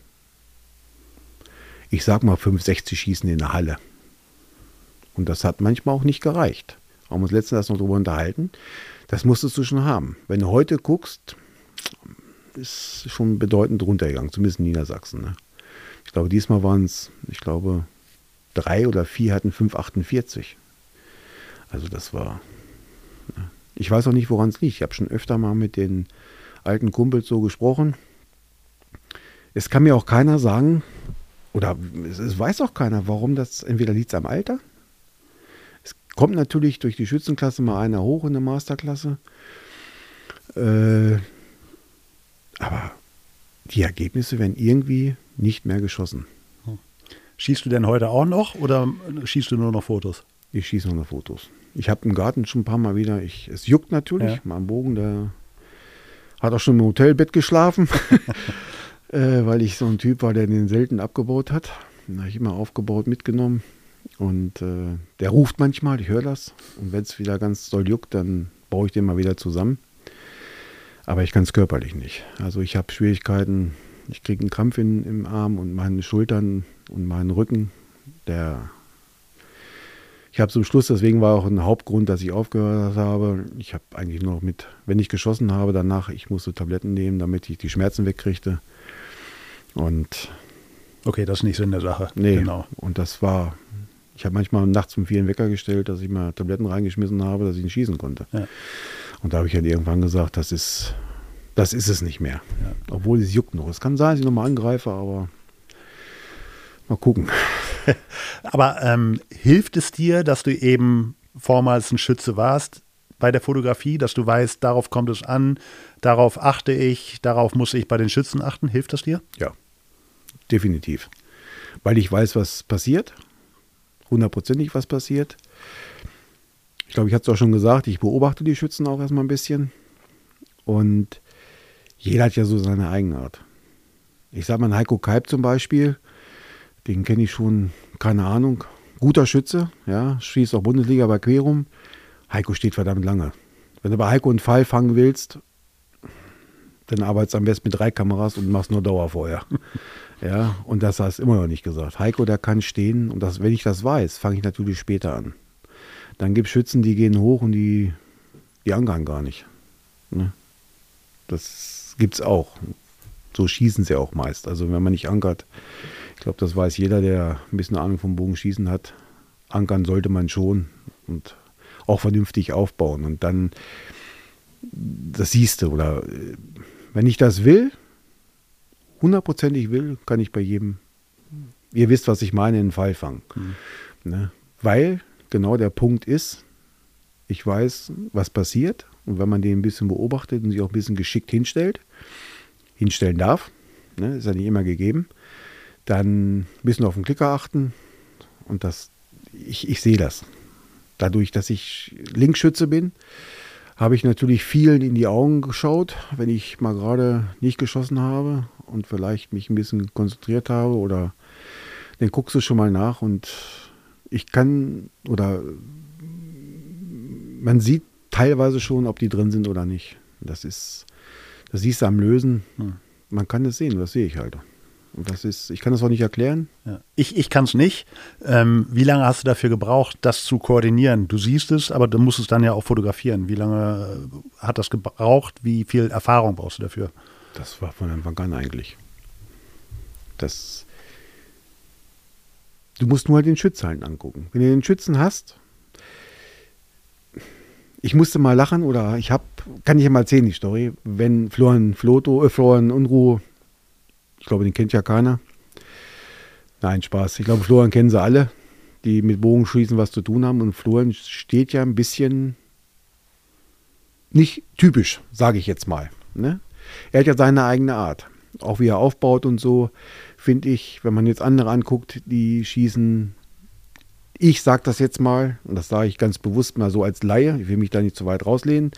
ich sag mal, 65 schießen in der Halle. Und das hat manchmal auch nicht gereicht. Haben wir uns letztens noch darüber unterhalten. Das musstest du schon haben. Wenn du heute guckst, ist schon bedeutend runtergegangen, zumindest in Niedersachsen. Ne? Ich glaube, diesmal waren es, 3 oder 4 hatten 5,48. Also das war, ich weiß auch nicht, woran es liegt. Ich habe schon öfter mal mit den alten Kumpels so gesprochen. Es kann mir auch keiner sagen, oder es weiß auch keiner, warum das, entweder liegt es am Alter. Es kommt natürlich durch die Schützenklasse mal einer hoch in der Masterklasse. Aber die Ergebnisse werden irgendwie nicht mehr geschossen. Schießt du denn heute auch noch oder schießt du nur noch Fotos? Ich schieße nur noch Fotos. Ich habe im Garten schon ein paar Mal wieder, es juckt natürlich, ja. Mein Bogen, der hat auch schon im Hotelbett geschlafen, weil ich so ein Typ war, der den selten abgebaut hat. Den habe ich immer aufgebaut, mitgenommen und der ruft manchmal, ich höre das und wenn es wieder ganz doll juckt, dann baue ich den mal wieder zusammen. Aber ich kann es körperlich nicht. Also ich habe Schwierigkeiten, ich kriege einen Krampf im Arm und meine Schultern und meinen Rücken, ich habe zum Schluss, deswegen war auch ein Hauptgrund, dass ich aufgehört habe. Ich habe eigentlich nur noch wenn ich geschossen habe, danach, ich musste Tabletten nehmen, damit ich die Schmerzen wegkriegte. Und okay, das ist nicht Sinn der Sache. Nee, genau. Und das war, ich habe manchmal nachts um 4 einen Wecker gestellt, dass ich mal Tabletten reingeschmissen habe, dass ich nicht schießen konnte. Ja. Und da habe ich dann irgendwann gesagt, das ist es nicht mehr. Ja. Obwohl es juckt noch. Es kann sein, dass ich nochmal angreife, aber mal gucken. Aber hilft es dir, dass du eben vormals ein Schütze warst bei der Fotografie, dass du weißt, darauf kommt es an, darauf achte ich, darauf muss ich bei den Schützen achten? Hilft das dir? Ja, definitiv. Weil ich weiß, was passiert, 100%ig was passiert. Ich glaube, ich hatte es auch schon gesagt, ich beobachte die Schützen auch erstmal ein bisschen. Und jeder hat ja so seine Eigenart. Ich sage mal, Heiko Keib zum Beispiel, den kenne ich schon, keine Ahnung, guter Schütze, ja, schießt auch Bundesliga bei Querum. Heiko steht verdammt lange. Wenn du bei Heiko einen Pfeil fangen willst, dann arbeitest du am besten mit 3 Kameras und machst nur Dauerfeuer. Ja, und das hast du immer noch nicht gesagt. Heiko, der kann stehen und wenn ich das weiß, fange ich natürlich später an. Dann gibt es Schützen, die gehen hoch und die ankern gar nicht. Ne? Das gibt's auch. So schießen sie auch meist. Also wenn man nicht ankert, ich glaube, das weiß jeder, der ein bisschen Ahnung vom Bogenschießen hat. Ankern sollte man schon und auch vernünftig aufbauen. Und dann, das siehst du, oder wenn ich das will, 100%ig will, kann ich bei jedem, ihr wisst, was ich meine, einen Pfeil fangen. Ne? Weil genau der Punkt ist, ich weiß, was passiert. Und wenn man den ein bisschen beobachtet und sich auch ein bisschen geschickt hinstellen darf, ne, ist ja nicht immer gegeben, dann ein bisschen auf den Klicker achten. Und ich sehe das. Dadurch, dass ich Linksschütze bin, habe ich natürlich vielen in die Augen geschaut, wenn ich mal gerade nicht geschossen habe und vielleicht mich ein bisschen konzentriert habe oder dann guckst du schon mal nach und man sieht teilweise schon, ob die drin sind oder nicht. Das siehst du am Lösen. Man kann das sehen, das sehe ich halt. Und ich kann das auch nicht erklären. Ja. Ich kann es nicht. Wie lange hast du dafür gebraucht, das zu koordinieren? Du siehst es, aber du musst es dann ja auch fotografieren. Wie lange hat das gebraucht? Wie viel Erfahrung brauchst du dafür? Das war von Anfang an eigentlich. Du musst nur halt den Schützhallen angucken. Wenn du den Schützen hast, ich musste mal lachen oder kann ich ja mal erzählen, die Story, wenn Florian Unruh, ich glaube, den kennt ja keiner. Nein, Spaß. Ich glaube, Florian kennen sie alle, die mit Bogenschießen was zu tun haben. Und Florian steht ja ein bisschen nicht typisch, sage ich jetzt mal. Ne? Er hat ja seine eigene Art. Auch wie er aufbaut und so, finde ich, wenn man jetzt andere anguckt, die schießen, ich sage das jetzt mal, und das sage ich ganz bewusst mal so als Laie, ich will mich da nicht zu weit rauslehnen,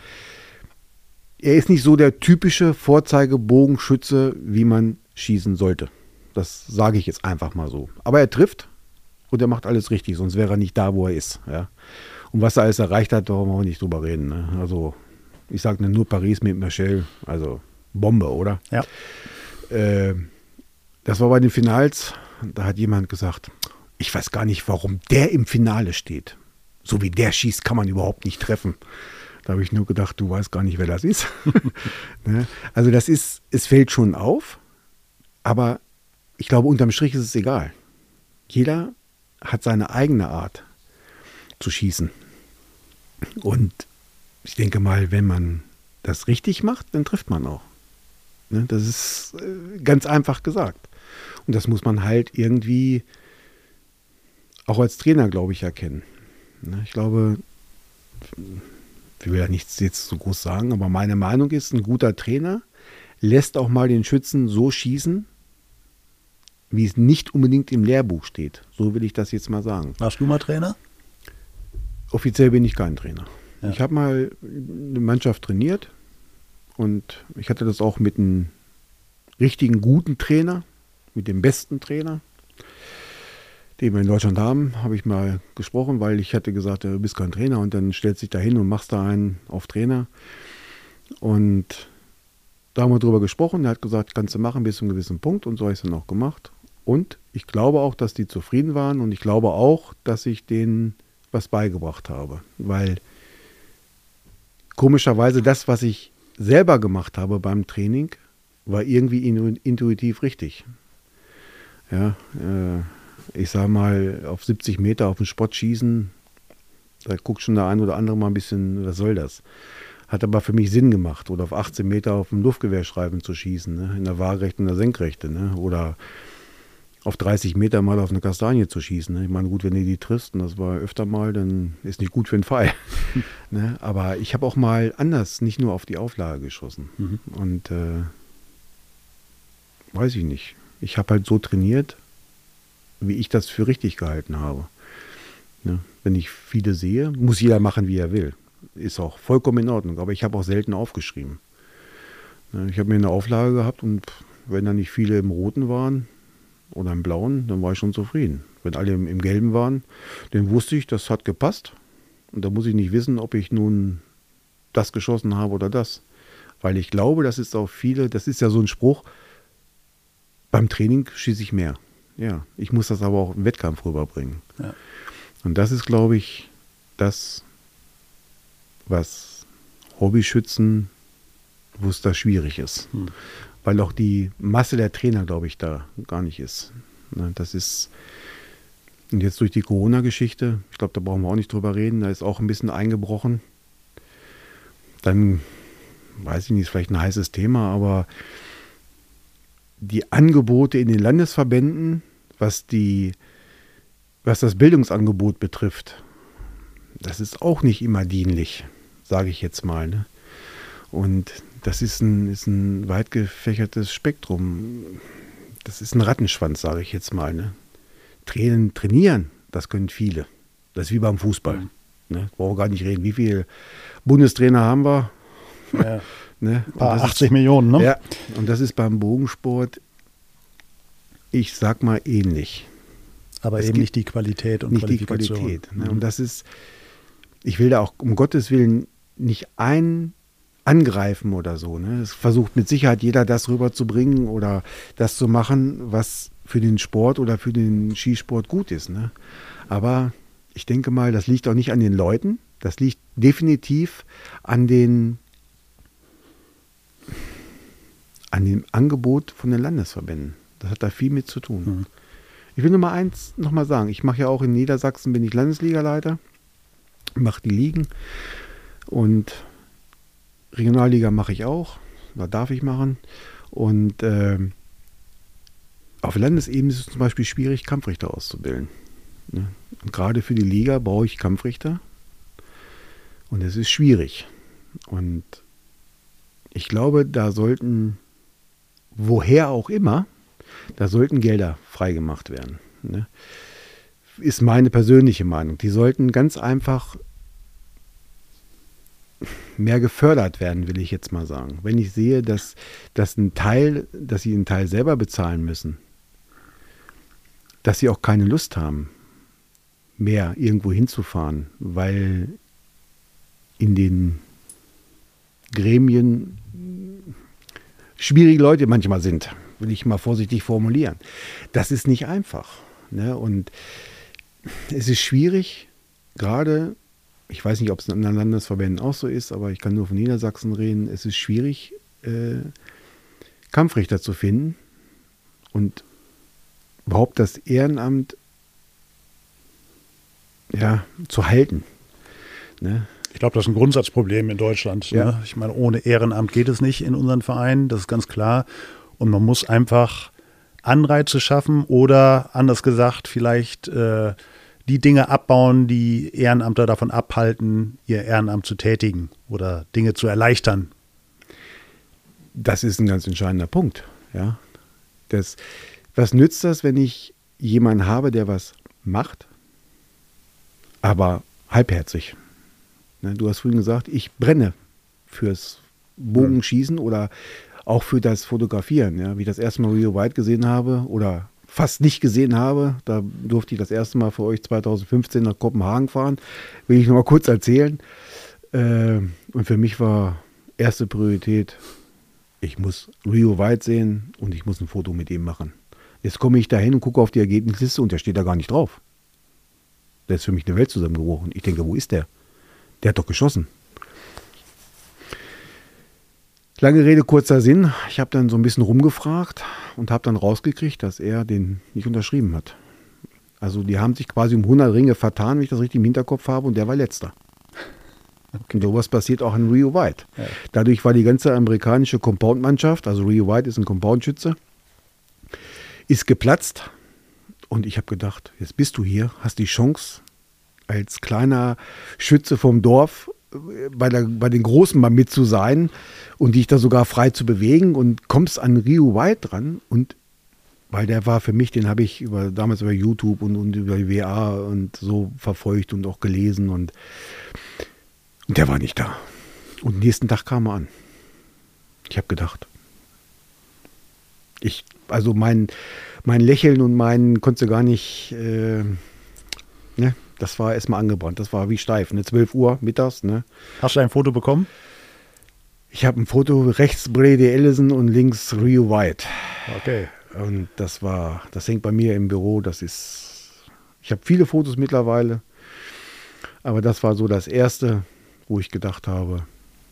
er ist nicht so der typische Vorzeigebogenschütze, wie man schießen sollte. Das sage ich jetzt einfach mal so. Aber er trifft und er macht alles richtig, sonst wäre er nicht da, wo er ist. Ja. Und was er alles erreicht hat, da wollen wir auch nicht drüber reden. Ne? Also, ich sage nur Paris mit Michel, also Bombe, oder? Ja. Das war bei den Finals, da hat jemand gesagt, ich weiß gar nicht, warum der im Finale steht. So wie der schießt, kann man überhaupt nicht treffen. Da habe ich nur gedacht, du weißt gar nicht, wer das ist. Ne? Also es fällt schon auf, aber ich glaube, unterm Strich ist es egal. Jeder hat seine eigene Art zu schießen. Und ich denke mal, wenn man das richtig macht, dann trifft man auch. Ne? Das ist ganz einfach gesagt. Und das muss man halt irgendwie auch als Trainer, glaube ich, erkennen. Ne? Ich glaube, ich will ja nichts jetzt so groß sagen, aber meine Meinung ist, ein guter Trainer lässt auch mal den Schützen so schießen, wie es nicht unbedingt im Lehrbuch steht. So will ich das jetzt mal sagen. Warst du mal Trainer? Offiziell bin ich kein Trainer. Ja. Ich habe mal eine Mannschaft trainiert und ich hatte das auch mit einem richtigen guten Trainer, mit dem besten Trainer, den wir in Deutschland haben, habe ich mal gesprochen, weil ich hatte gesagt, du bist kein Trainer und dann stellst dich da hin und machst da einen auf Trainer. Und da haben wir drüber gesprochen, er hat gesagt, kannst du machen bis zu einem gewissen Punkt und so habe ich es dann auch gemacht. Und ich glaube auch, dass die zufrieden waren und ich glaube auch, dass ich denen was beigebracht habe, weil komischerweise das, was ich selber gemacht habe beim Training, war irgendwie intuitiv richtig. Ja, ich sage mal, auf 70 Meter auf den Spot schießen, da guckt schon der ein oder andere mal ein bisschen, was soll das? Hat aber für mich Sinn gemacht. Oder auf 18 Meter auf dem Luftgewehrstreifen zu schießen, ne? In der Waagerechten und der Senkrechte. Ne? Oder auf 30 Meter mal auf eine Kastanie zu schießen. Ne? Ich meine, gut, wenn du die triffst, und das war öfter mal, dann ist nicht gut für den Pfeil. Ne? Aber ich habe auch mal anders, nicht nur auf die Auflage geschossen. Und weiß ich nicht. Ich habe halt so trainiert, wie ich das für richtig gehalten habe. Ne? Wenn ich viele sehe, muss jeder machen, wie er will. Ist auch vollkommen in Ordnung, aber ich habe auch selten aufgeschrieben. Ne? Ich habe mir eine Auflage gehabt und wenn da nicht viele im Roten waren oder im Blauen, dann war ich schon zufrieden. Wenn alle im Gelben waren, dann wusste ich, das hat gepasst. Und da muss ich nicht wissen, ob ich nun das geschossen habe oder das. Weil ich glaube, das ist auch viele, das ist ja so ein Spruch, beim Training schieße ich mehr. Ja, ich muss das aber auch im Wettkampf rüberbringen. Ja. Und das ist, glaube ich, das, was Hobbyschützen, wo es da schwierig ist. Weil auch die Masse der Trainer, glaube ich, da gar nicht ist. Ne, das ist, und jetzt durch die Corona-Geschichte, ich glaube, da brauchen wir auch nicht drüber reden, da ist auch ein bisschen eingebrochen. Dann, weiß ich nicht, ist vielleicht ein heißes Thema, aber die Angebote in den Landesverbänden, was das Bildungsangebot betrifft, das ist auch nicht immer dienlich, sage ich jetzt mal. Ne? Und das ist ein weit gefächertes Spektrum. Das ist ein Rattenschwanz, sage ich jetzt mal. Ne? Trainieren, das können viele. Das ist wie beim Fußball. Ne? Brauchen gar nicht reden. Wie viele Bundestrainer haben wir? Ja. Ne? Ein paar 80 Millionen, ne? Ja, und das ist beim Bogensport, ich sag mal, ähnlich. Aber es eben gibt nicht die Qualität und nicht die Qualifikation. Qualität. Ne? Und das ist, ich will da auch um Gottes Willen nicht angreifen oder so. Ne? Es versucht mit Sicherheit jeder das rüberzubringen oder das zu machen, was für den Sport oder für den Skisport gut ist. Ne? Aber ich denke mal, das liegt auch nicht an den Leuten. Das liegt definitiv an dem Angebot von den Landesverbänden. Das hat da viel mit zu tun. Ich will nur mal eins nochmal sagen. Ich mache ja auch in Niedersachsen, bin ich Landesligaleiter, mache die Ligen und Regionalliga mache ich auch, da darf ich machen. Und auf Landesebene ist es zum Beispiel schwierig, Kampfrichter auszubilden. Ne? Und gerade für die Liga brauche ich Kampfrichter und es ist schwierig. Und ich glaube, da sollten, woher auch immer, da sollten Gelder freigemacht werden. Ne? Ist meine persönliche Meinung. Die sollten ganz einfach mehr gefördert werden, will ich jetzt mal sagen. Wenn ich sehe, dass sie einen Teil selber bezahlen müssen, dass sie auch keine Lust haben, mehr irgendwo hinzufahren, weil in den Gremien schwierige Leute manchmal sind, will ich mal vorsichtig formulieren. Das ist nicht einfach. Ne? Und es ist schwierig, gerade, ich weiß nicht, ob es in anderen Landesverbänden auch so ist, aber ich kann nur von Niedersachsen reden, es ist schwierig, Kampfrichter zu finden und überhaupt das Ehrenamt zu halten. Ne? Ich glaube, das ist ein Grundsatzproblem in Deutschland. Ja. Ne? Ich meine, ohne Ehrenamt geht es nicht in unseren Vereinen, das ist ganz klar. Und man muss einfach Anreize schaffen oder, anders gesagt, vielleicht die Dinge abbauen, die Ehrenamtler davon abhalten, ihr Ehrenamt zu tätigen oder Dinge zu erleichtern. Das ist ein ganz entscheidender Punkt. Ja? Was nützt das, wenn ich jemanden habe, der was macht, aber halbherzig? Ne, du hast vorhin gesagt, ich brenne fürs Bogenschießen oder auch für das Fotografieren. Ja? Wie ich das erste Mal Rio White gesehen habe oder fast nicht gesehen habe, da durfte ich das erste Mal für euch 2015 nach Kopenhagen fahren, will ich noch mal kurz erzählen. Und für mich war erste Priorität, ich muss Rio White sehen und ich muss ein Foto mit ihm machen. Jetzt komme ich dahin und gucke auf die Ergebnisliste und der steht da gar nicht drauf. Da ist für mich eine Welt zusammengebrochen. Ich denke, wo ist der? Der hat doch geschossen. Lange Rede, kurzer Sinn. Ich habe dann so ein bisschen rumgefragt und habe dann rausgekriegt, dass er den nicht unterschrieben hat. Also die haben sich quasi um 100 Ringe vertan, wenn ich das richtig im Hinterkopf habe, und der war letzter. Okay. Und sowas passiert auch an Rio White. Ja. Dadurch war die ganze amerikanische Compound-Mannschaft, also Rio White ist ein Compound-Schütze, ist geplatzt. Und ich habe gedacht, jetzt bist du hier, hast die Chance, als kleiner Schütze vom Dorf bei den Großen mal mit zu sein und dich da sogar frei zu bewegen und kommst an Rio White dran. Und weil der war für mich, den habe ich damals über YouTube und über die WA und so verfolgt und auch gelesen und der war nicht da. Und nächsten Tag kam er an. Ich habe gedacht, also mein Lächeln und konntest du gar nicht, ne? Das war erstmal angebrannt. Das war wie steif, ne? 12 Uhr mittags. Ne? Hast du ein Foto bekommen? Ich habe ein Foto, rechts Brady Ellison und links Rio White. Okay. Und das hängt bei mir im Büro. Ich habe viele Fotos mittlerweile, aber das war so das erste, wo ich gedacht habe,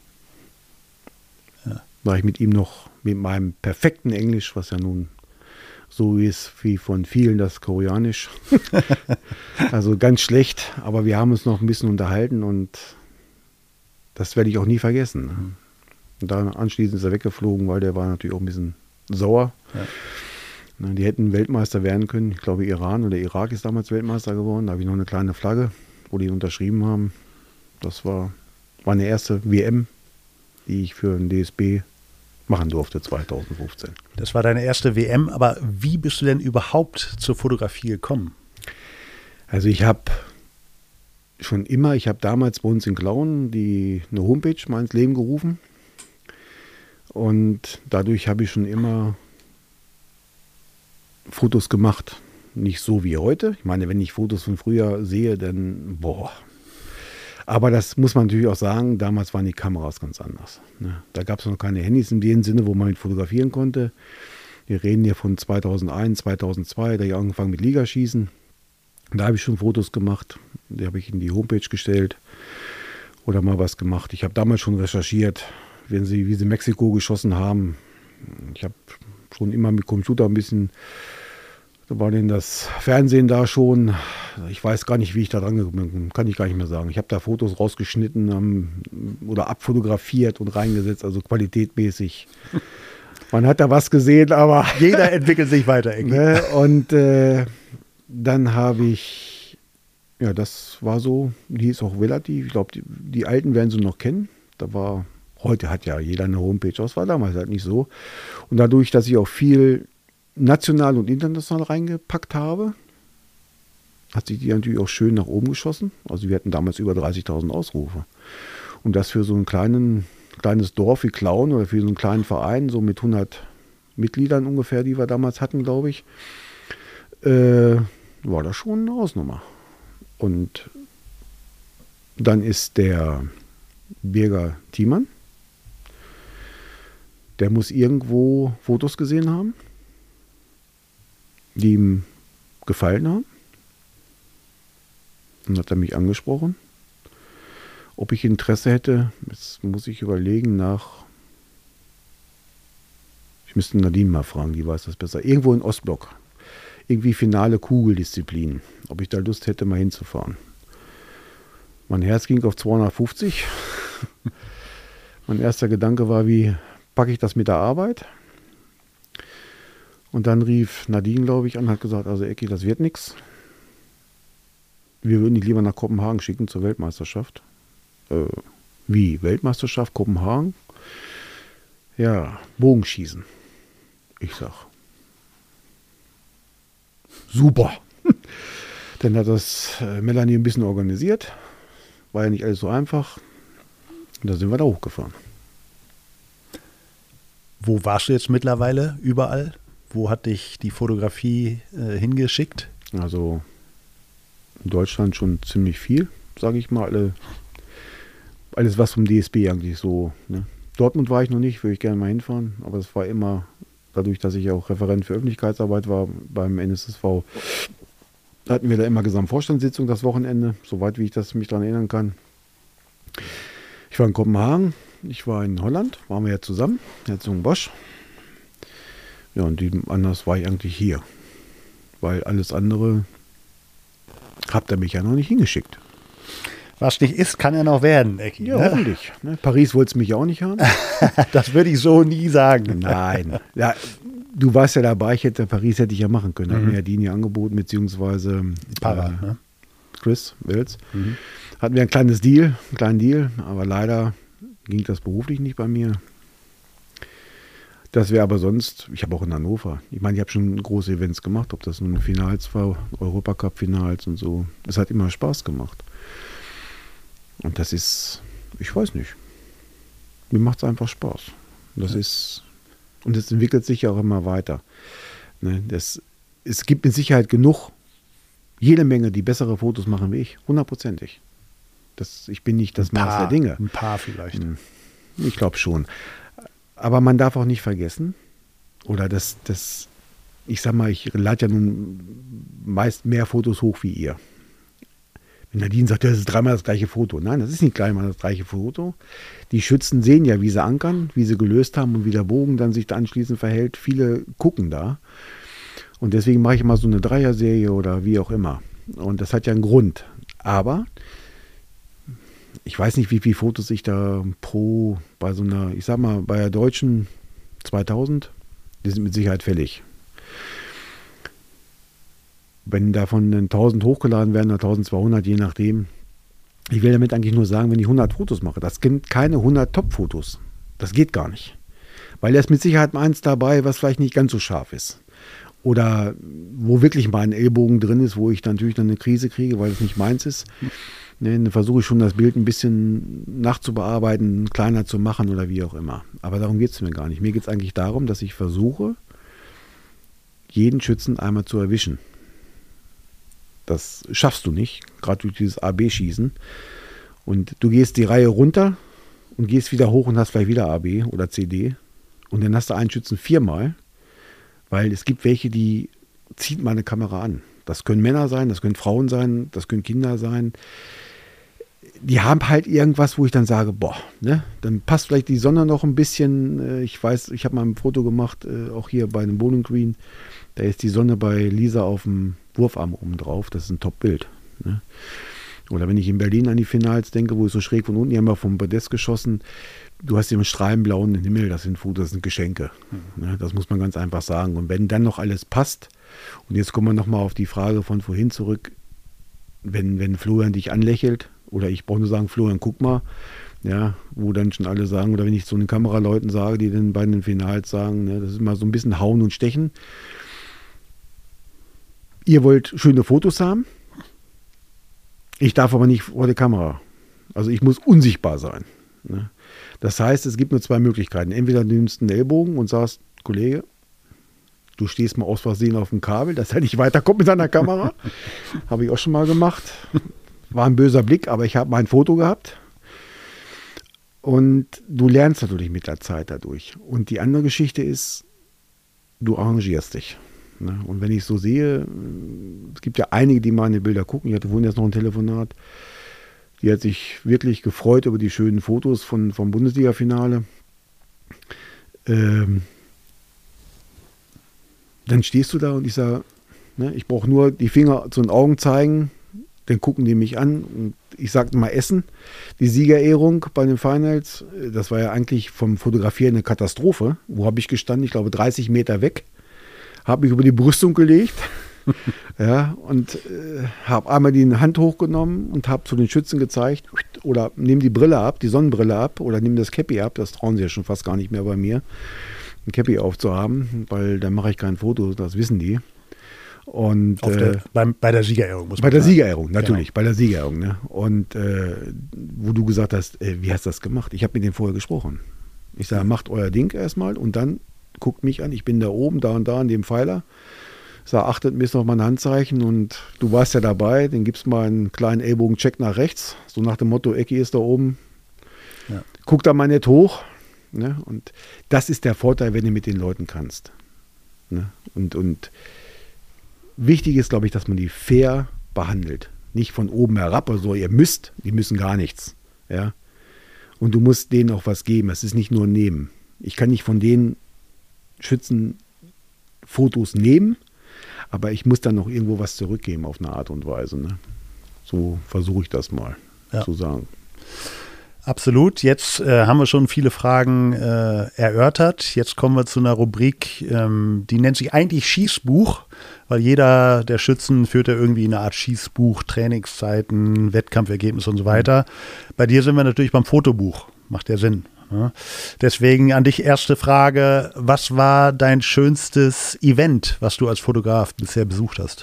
war ich mit ihm noch mit meinem perfekten Englisch, was ja nun so ist wie von vielen das Koreanisch. Also ganz schlecht, aber wir haben uns noch ein bisschen unterhalten und das werde ich auch nie vergessen. Ne? Und dann anschließend ist er weggeflogen, weil der war natürlich auch ein bisschen sauer. Ja. Die hätten Weltmeister werden können. Ich glaube, Iran oder Irak ist damals Weltmeister geworden. Da habe ich noch eine kleine Flagge, wo die ihn unterschrieben haben. Das war meine erste WM, die ich für den DSB machen durfte 2015. Das war deine erste WM, aber wie bist du denn überhaupt zur Fotografie gekommen? Also ich habe damals bei uns in Glauen eine Homepage mal ins Leben gerufen und dadurch habe ich schon immer Fotos gemacht. Nicht so wie heute. Ich meine, wenn ich Fotos von früher sehe, dann Aber das muss man natürlich auch sagen, damals waren die Kameras ganz anders. Ne? Da gab es noch keine Handys in dem Sinne, wo man mit fotografieren konnte. Wir reden hier von 2001, 2002, da habe ich angefangen mit Ligaschießen. Da habe ich schon Fotos gemacht, die habe ich in die Homepage gestellt oder mal was gemacht. Ich habe damals schon recherchiert, wie sie Mexiko geschossen haben. Ich habe schon immer mit Computer ein bisschen Da war denn das Fernsehen da schon. Ich weiß gar nicht, wie ich da dran gekommen bin. Kann ich gar nicht mehr sagen. Ich habe da Fotos rausgeschnitten oder abfotografiert und reingesetzt, also qualitätmäßig. Man hat da was gesehen, aber... Jeder entwickelt sich weiter, Ecki. Ne? Und dann habe ich, ja, das war so, die ist auch relativ, ich glaube, die Alten werden sie noch kennen. Heute hat ja jeder eine Homepage, das war damals halt nicht so. Und dadurch, dass ich auch viel national und international reingepackt habe, hat sich die natürlich auch schön nach oben geschossen. Also wir hatten damals über 30.000 Ausrufe. Und das für so ein kleines Dorf wie Klauen oder für so einen kleinen Verein, so mit 100 Mitgliedern ungefähr, die wir damals hatten, glaube ich, war das schon eine Hausnummer. Und dann ist der Birger Thiemann, der muss irgendwo Fotos gesehen haben, die ihm gefallen haben. Dann hat er mich angesprochen, ob ich Interesse hätte. Jetzt muss ich überlegen ich müsste Nadine mal fragen, die weiß das besser. Irgendwo in Ostblock. Irgendwie finale Kugeldisziplin. Ob ich da Lust hätte, mal hinzufahren. Mein Herz ging auf 250. Mein erster Gedanke war, wie packe ich das mit der Arbeit? Und dann rief Nadine, glaube ich, an, hat gesagt, also Ecki, das wird nichts. Wir würden dich lieber nach Kopenhagen schicken zur Weltmeisterschaft. Wie? Weltmeisterschaft, Kopenhagen? Ja, Bogenschießen. Ich sag, super. Dann hat das Melanie ein bisschen organisiert. War ja nicht alles so einfach. Und da sind wir da hochgefahren. Wo warst du jetzt mittlerweile überall? Wo hat dich die Fotografie hingeschickt? Also in Deutschland schon ziemlich viel, sage ich mal. Alles was vom DSB eigentlich so. Ne? Dortmund war ich noch nicht, würde ich gerne mal hinfahren. Aber es war immer, dadurch, dass ich auch Referent für Öffentlichkeitsarbeit war beim NSSV, hatten wir da immer Gesamtvorstandssitzung das Wochenende, soweit wie ich mich daran erinnern kann. Ich war in Kopenhagen, ich war in Holland, waren wir ja zusammen, Herzogenbosch. Ja, und anders war ich eigentlich hier. Weil alles andere habt ihr mich ja noch nicht hingeschickt. Was nicht ist, kann ja noch werden, Ecki. Ja, ne? hoffentlich. Ne? Paris wolltest du mich auch nicht haben. Das würde ich so nie sagen. Nein. Ja, du warst ja dabei, Paris hätte ich ja machen können. Hat mir ja Dini angeboten, beziehungsweise Ne? Chris Wills. Hatten wir einen kleinen Deal, aber leider ging das beruflich nicht bei mir. Das wäre aber sonst, ich habe auch in Hannover, ich meine, ich habe schon große Events gemacht, ob das nun Finals war, Europacup-Finals und so. Es hat immer Spaß gemacht. Und das ist, ich weiß nicht, mir macht es einfach Spaß. Und das entwickelt sich ja auch immer weiter. Ne, es gibt mit Sicherheit genug, jede Menge, die bessere Fotos machen wie ich, 100%ig. Ich bin nicht das Maß der Dinge. Ein paar vielleicht. Ich glaube schon. Aber man darf auch nicht vergessen, oder ich sag mal, ich lade ja nun meist mehr Fotos hoch wie ihr. Wenn Nadine sagt, das ist dreimal das gleiche Foto. Nein, das ist nicht dreimal das gleiche Foto. Die Schützen sehen ja, wie sie ankern, wie sie gelöst haben und wie der Bogen dann sich da anschließend verhält. Viele gucken da. Und deswegen mache ich immer so eine Dreier-Serie oder wie auch immer. Und das hat ja einen Grund. Aber ich weiß nicht, wie viele Fotos ich da bei so einer, ich sag mal, bei der deutschen 2000, die sind mit Sicherheit fällig. Wenn davon 1000 hochgeladen werden oder 1200, je nachdem. Ich will damit eigentlich nur sagen, wenn ich 100 Fotos mache, das sind keine 100 Top-Fotos. Das geht gar nicht. Weil da ist mit Sicherheit mal eins dabei, was vielleicht nicht ganz so scharf ist. Oder wo wirklich mal ein Ellbogen drin ist, wo ich dann natürlich eine Krise kriege, weil es nicht meins ist. Ne, dann versuche ich schon, das Bild ein bisschen nachzubearbeiten, kleiner zu machen oder wie auch immer. Aber darum geht es mir gar nicht. Mir geht es eigentlich darum, dass ich versuche, jeden Schützen einmal zu erwischen. Das schaffst du nicht, gerade durch dieses AB-Schießen. Und du gehst die Reihe runter und gehst wieder hoch und hast vielleicht wieder AB oder CD. Und dann hast du einen Schützen 4-mal, weil es gibt welche, die zieht meine Kamera an. Das können Männer sein, das können Frauen sein, das können Kinder sein. die haben halt irgendwas, wo ich dann sage, boah, ne, dann passt vielleicht die Sonne noch ein bisschen. Ich weiß, ich habe mal ein Foto gemacht, auch hier bei einem Bowling Green. Da ist die Sonne bei Lisa auf dem Wurfarm oben drauf. Das ist ein Top-Bild. Ne? Oder wenn ich in Berlin an die Finals denke, wo ich so schräg von unten, die haben wir vom Podest geschossen. Du hast den strahlenblauen Himmel, das sind Fotos, das sind Geschenke. Ne? Das muss man ganz einfach sagen. Und wenn dann noch alles passt, und jetzt kommen wir nochmal auf die Frage von vorhin zurück, wenn Florian dich anlächelt, oder ich brauche nur sagen, Florian, guck mal, ja, wo dann schon alle sagen, oder wenn ich zu den Kameraleuten sage, die dann bei den Finals sagen, ne, das ist immer so ein bisschen Hauen und Stechen. Ihr wollt schöne Fotos haben, ich darf aber nicht vor der Kamera. Also ich muss unsichtbar sein. Ne? Das heißt, es gibt nur zwei Möglichkeiten. Entweder du nimmst einen Ellbogen und sagst, Kollege, du stehst mal aus Versehen auf dem Kabel, dass er nicht weiterkommt mit deiner Kamera. Habe ich auch schon mal gemacht. War ein böser Blick, aber ich habe mein Foto gehabt. Und du lernst natürlich mit der Zeit dadurch. Und die andere Geschichte ist, du arrangierst dich. Ne? Und wenn ich so sehe, es gibt ja einige, die meine Bilder gucken. Ich hatte vorhin jetzt noch ein Telefonat. Die hat sich wirklich gefreut über die schönen Fotos vom Bundesliga-Finale. Dann stehst du da und ich sage, ne, ich brauche nur die Finger zu den Augen zeigen. Dann gucken die mich an und ich sagte mal Essen. Die Siegerehrung bei den Finals, das war ja eigentlich vom Fotografieren eine Katastrophe. Wo habe ich gestanden? Ich glaube 30 Meter weg. Habe mich über die Brüstung gelegt. Ja, und habe einmal die Hand hochgenommen und habe zu den Schützen gezeigt, oder nimm die Brille ab, die Sonnenbrille ab, oder nimm das Cappy ab. Das trauen sie ja schon fast gar nicht mehr bei mir, ein Cappy aufzuhaben, weil dann mache ich kein Foto, das wissen die. Und bei der Siegerehrung muss man bei der sagen. Siegerehrung, natürlich, Genau. bei der Siegerehrung. Ne? Und wo du gesagt hast, wie hast du das gemacht? Ich habe mit denen vorher gesprochen. Ich sage, macht euer Ding erstmal und dann guckt mich an. Ich bin da oben, da und da an dem Pfeiler. Ich sage, achtet mir noch mal ein Handzeichen und du warst ja dabei. Dann gibst mal einen kleinen Ellbogencheck nach rechts. So nach dem Motto, Ecki ist da oben. Ja. Guck da mal nicht hoch. Ne? Und das ist der Vorteil, wenn du mit den Leuten kannst. Ne? Und wichtig ist, glaube ich, dass man die fair behandelt. Nicht von oben herab oder so, ihr müsst, die müssen gar nichts. Ja? Und du musst denen auch was geben. Es ist nicht nur nehmen. Ich kann nicht von den Schützen Fotos nehmen, aber ich muss dann noch irgendwo was zurückgeben auf eine Art und Weise. Ne? So versuche ich das mal zu sagen. Absolut. Jetzt haben wir schon viele Fragen erörtert. Jetzt kommen wir zu einer Rubrik, die nennt sich eigentlich Schießbuch, weil jeder der Schützen führt ja irgendwie eine Art Schießbuch, Trainingszeiten, Wettkampfergebnisse und so weiter. Bei dir sind wir natürlich beim Fotobuch. Macht ja Sinn. Ne? Deswegen an dich erste Frage. Was war dein schönstes Event, was du als Fotograf bisher besucht hast?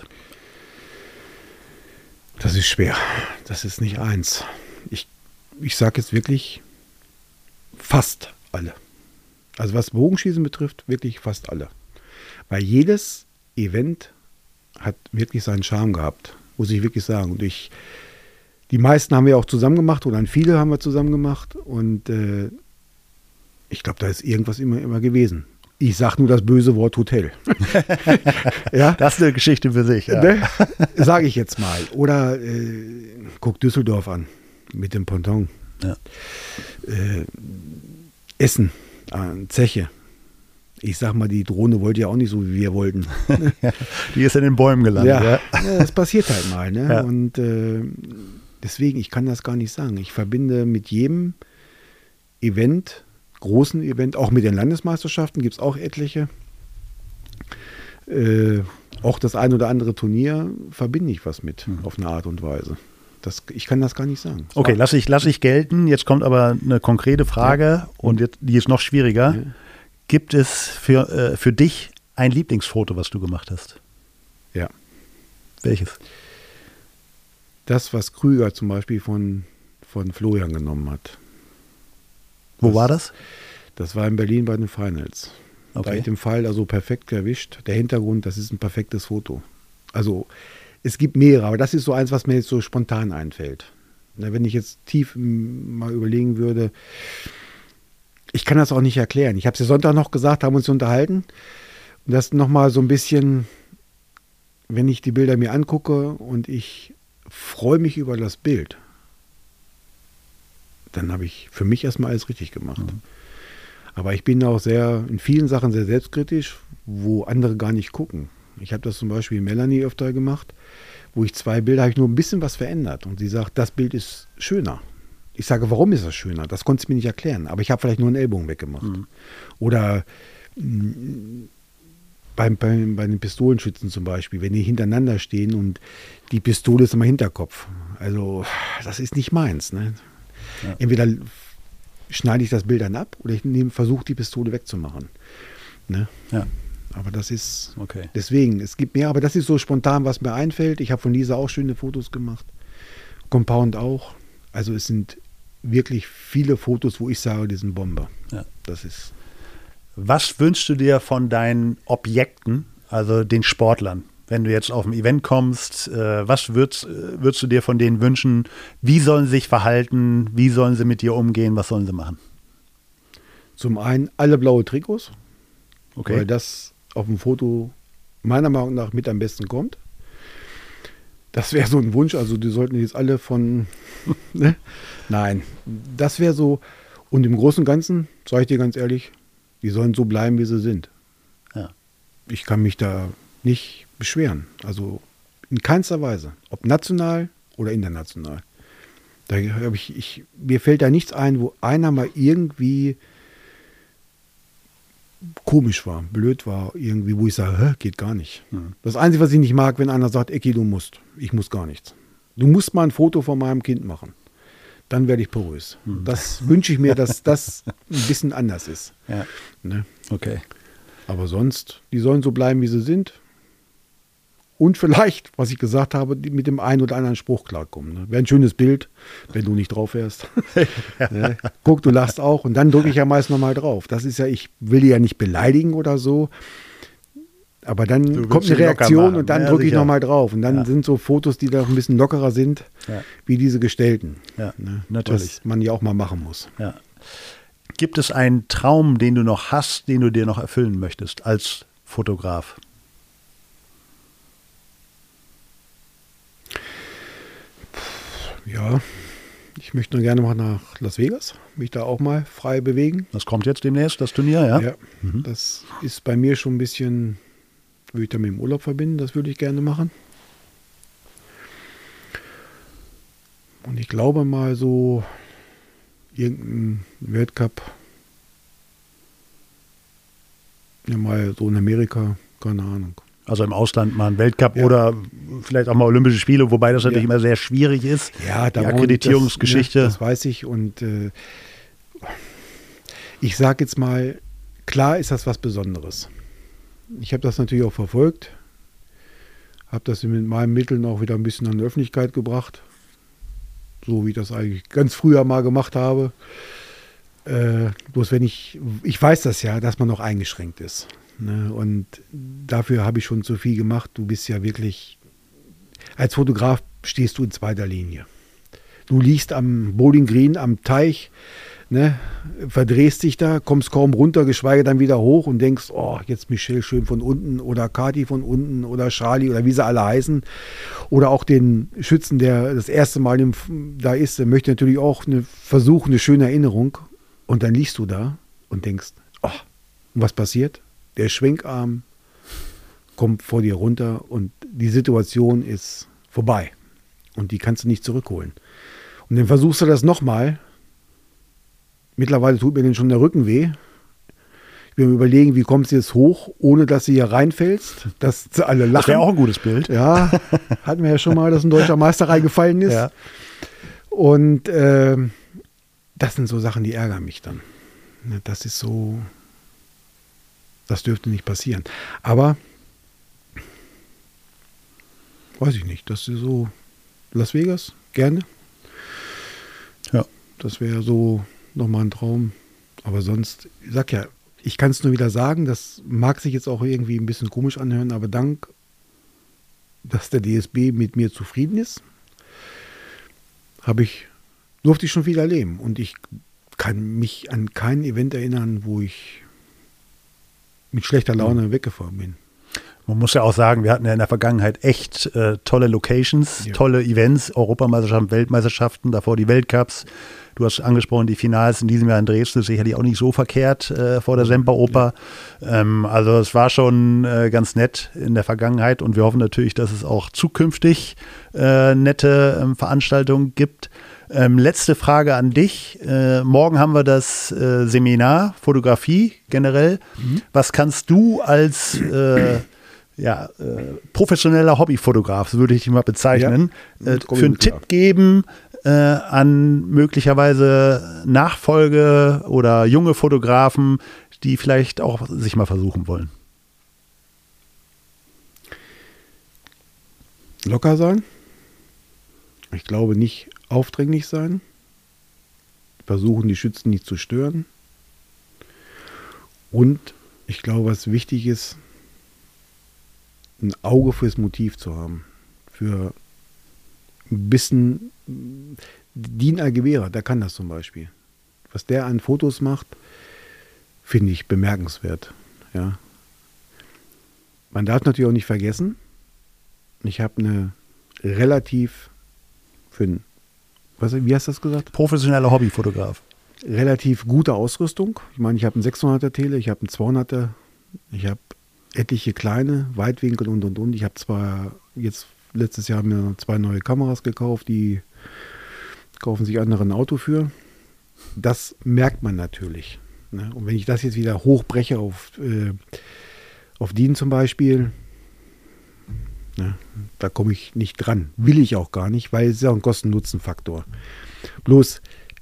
Das ist schwer. Das ist nicht eins. Ich sage jetzt wirklich fast alle. Also was Bogenschießen betrifft, wirklich fast alle. Weil jedes Event hat wirklich seinen Charme gehabt, muss ich wirklich sagen. Und die meisten haben wir auch zusammen gemacht oder viele haben wir zusammen gemacht. Und ich glaube, da ist irgendwas immer gewesen. Ich sage nur das böse Wort Hotel. Ja? Das ist eine Geschichte für sich. Ja. Ne? Sage ich jetzt mal. Oder guck Düsseldorf an. Mit dem Ponton. Ja. Essen, Zeche. Ich sag mal, die Drohne wollte ja auch nicht so, wie wir wollten. Die ist in den Bäumen gelandet. Ja, das passiert halt mal. Ne? Ja. Und deswegen, ich kann das gar nicht sagen. Ich verbinde mit jedem Event, großen Event, auch mit den Landesmeisterschaften, gibt es auch etliche. Auch das ein oder andere Turnier verbinde ich was mit, auf eine Art und Weise. Ich kann das gar nicht sagen. Okay, lass ich gelten. Jetzt kommt aber eine konkrete Frage und die ist noch schwieriger. Ja. Gibt es für dich ein Lieblingsfoto, was du gemacht hast? Ja. Welches? Das, was Krüger zum Beispiel von Florian genommen hat. Wo war das? Das war in Berlin bei den Finals. Okay. Da habe ich den Pfeil also perfekt erwischt. Der Hintergrund, das ist ein perfektes Foto. Also es gibt mehrere, aber das ist so eins, was mir jetzt so spontan einfällt. Wenn ich jetzt tief mal überlegen würde, ich kann das auch nicht erklären. Ich habe es ja Sonntag noch gesagt, haben uns unterhalten. Und das nochmal so ein bisschen, wenn ich die Bilder mir angucke und ich freue mich über das Bild. dann habe ich für mich erstmal alles richtig gemacht. Aber ich bin auch in vielen Sachen sehr selbstkritisch, wo andere gar nicht gucken. Ich habe das zum Beispiel mit Melanie öfter gemacht, wo ich 2 Bilder, habe ich nur ein bisschen was verändert. Und sie sagt, das Bild ist schöner. Ich sage, warum ist das schöner? Das konnte sie mir nicht erklären. Aber ich habe vielleicht nur einen Ellbogen weggemacht. Oder bei den Pistolenschützen zum Beispiel, wenn die hintereinander stehen und die Pistole ist immer Hinterkopf. Also das ist nicht meins. Ne? Ja. Entweder schneide ich das Bild dann ab oder ich versuche die Pistole wegzumachen. Ne? Ja. Aber das ist deswegen, es gibt mehr, aber das ist so spontan, was mir einfällt. Ich habe von Lisa auch schöne Fotos gemacht. Compound auch. Also es sind wirklich viele Fotos, wo ich sage, die sind Bombe. Ja. Das ist. Was wünschst du dir von deinen Objekten, also den Sportlern? Wenn du jetzt auf ein Event kommst, was würdest du dir von denen wünschen? Wie sollen sie sich verhalten? Wie sollen sie mit dir umgehen? Was sollen sie machen? Zum einen alle blaue Trikots, weil das auf dem Foto meiner Meinung nach mit am besten kommt. Das wäre so ein Wunsch, also die sollten jetzt alle von, ne? Nein, das wäre so, und im Großen und Ganzen, sage ich dir ganz ehrlich, die sollen so bleiben, wie sie sind. Ja. Ich kann mich da nicht beschweren, also in keinster Weise, ob national oder international. Da habe mir fällt da nichts ein, wo einer mal irgendwie komisch war, blöd war, irgendwie, wo ich sage, geht gar nicht. Das Einzige, was ich nicht mag, wenn einer sagt, Ecki, du musst. Ich muss gar nichts. Du musst mal ein Foto von meinem Kind machen. Dann werde ich porös. Das wünsche ich mir, dass das ein bisschen anders ist. Ja. Ne? Okay. Aber sonst, die sollen so bleiben, wie sie sind. Und vielleicht, was ich gesagt habe, mit dem einen oder anderen Spruch klarkommen. Ne? Wäre ein schönes Bild, wenn du nicht drauf wärst. Ne? Guck, du lachst auch. Und dann drücke ich ja meist nochmal drauf. Das ist ja, ich will die ja nicht beleidigen oder so. Aber dann kommt eine Reaktion und dann drücke ich nochmal drauf. Und dann sind so Fotos, die da ein bisschen lockerer sind, wie diese gestellten. Ja, ne? natürlich. Was man ja auch mal machen muss. Ja. Gibt es einen Traum, den du noch hast, den du dir noch erfüllen möchtest als Fotograf? Ja, ich möchte nur gerne mal nach Las Vegas, mich da auch mal frei bewegen. Das kommt jetzt demnächst, das Turnier, ja? Ja, das ist bei mir schon ein bisschen, würde ich damit mit dem Urlaub verbinden, das würde ich gerne machen. Und ich glaube mal so, irgendein Weltcup, ja mal so in Amerika, keine Ahnung. Also im Ausland mal ein Weltcup oder vielleicht auch mal Olympische Spiele, wobei das natürlich immer sehr schwierig ist. Ja, die Akkreditierungsgeschichte. Das weiß ich. Und ich sage jetzt mal, klar ist das was Besonderes. Ich habe das natürlich auch verfolgt, habe das mit meinen Mitteln auch wieder ein bisschen an die Öffentlichkeit gebracht, so wie ich das eigentlich ganz früher mal gemacht habe. Bloß wenn ich weiß das ja, dass man noch eingeschränkt ist. Ne? Und dafür habe ich schon zu viel gemacht. Du bist ja wirklich, als Fotograf stehst du in zweiter Linie. Du liegst am Bowling Green, am Teich, ne? Verdrehst dich da, kommst kaum runter, geschweige dann wieder hoch und denkst, oh, jetzt Michelle schön von unten oder Kati von unten oder Charlie oder wie sie alle heißen. Oder auch den Schützen, der das erste Mal da ist, der möchte natürlich auch versuchen, eine schöne Erinnerung. Und dann liegst du da und denkst, oh, und was passiert? Der Schwenkarm kommt vor dir runter und die Situation ist vorbei. Und die kannst du nicht zurückholen. Und dann versuchst du das nochmal. Mittlerweile tut mir denn schon der Rücken weh. Ich will mir überlegen, wie kommst du jetzt hoch, ohne dass du hier reinfällst, dass sie alle lachen. Das wäre auch ein gutes Bild. Ja, hatten wir ja schon mal, dass ein deutscher Meister reingefallen ist. Ja. Und das sind so Sachen, die ärgern mich dann. Das ist so... Das dürfte nicht passieren. Aber, weiß ich nicht, das ist so Las Vegas, gerne. Ja. Das wäre so nochmal ein Traum. Aber sonst, ich sag ja, ich kann es nur wieder sagen, das mag sich jetzt auch irgendwie ein bisschen komisch anhören, aber dank, dass der DSB mit mir zufrieden ist, durfte ich schon viel erleben. Und ich kann mich an kein Event erinnern, wo ich mit schlechter Laune weggefahren bin. Man muss ja auch sagen, wir hatten ja in der Vergangenheit echt tolle Locations, tolle Events, Europameisterschaften, Weltmeisterschaften, davor die Weltcups. Du hast angesprochen, die Finals in diesem Jahr in Dresden, sicherlich auch nicht so verkehrt vor der Semperoper. Also es war schon ganz nett in der Vergangenheit und wir hoffen natürlich, dass es auch zukünftig nette Veranstaltungen gibt. Letzte Frage an dich. Morgen haben wir das Seminar Fotografie generell. Was kannst du als professioneller Hobbyfotograf, so würde ich dich mal bezeichnen, für einen Tipp geben an möglicherweise Nachfolge oder junge Fotografen, die vielleicht auch sich mal versuchen wollen? Locker sein. Ich glaube nicht aufdringlich sein. Versuchen, die Schützen nicht zu stören. Und ich glaube, was wichtig ist, ein Auge fürs Motiv zu haben. Für ein bisschen Dean Algevera, der kann das zum Beispiel. Was der an Fotos macht, finde ich bemerkenswert. Ja. Man darf natürlich auch nicht vergessen, ich habe eine relativ wie hast du das gesagt? Professioneller Hobbyfotograf. Relativ gute Ausrüstung. Ich meine, ich habe einen 600er Tele, ich habe einen 200er, ich habe etliche kleine, Weitwinkel und. Ich habe zwar jetzt letztes Jahr mir 2 neue Kameras gekauft, die kaufen sich andere ein Auto für. Das merkt man natürlich. Ne? Und wenn ich das jetzt wieder hochbreche auf DIN zum Beispiel, ne, da komme ich nicht dran. Will ich auch gar nicht, weil es ist ja ein Kosten-Nutzen-Faktor. Bloß,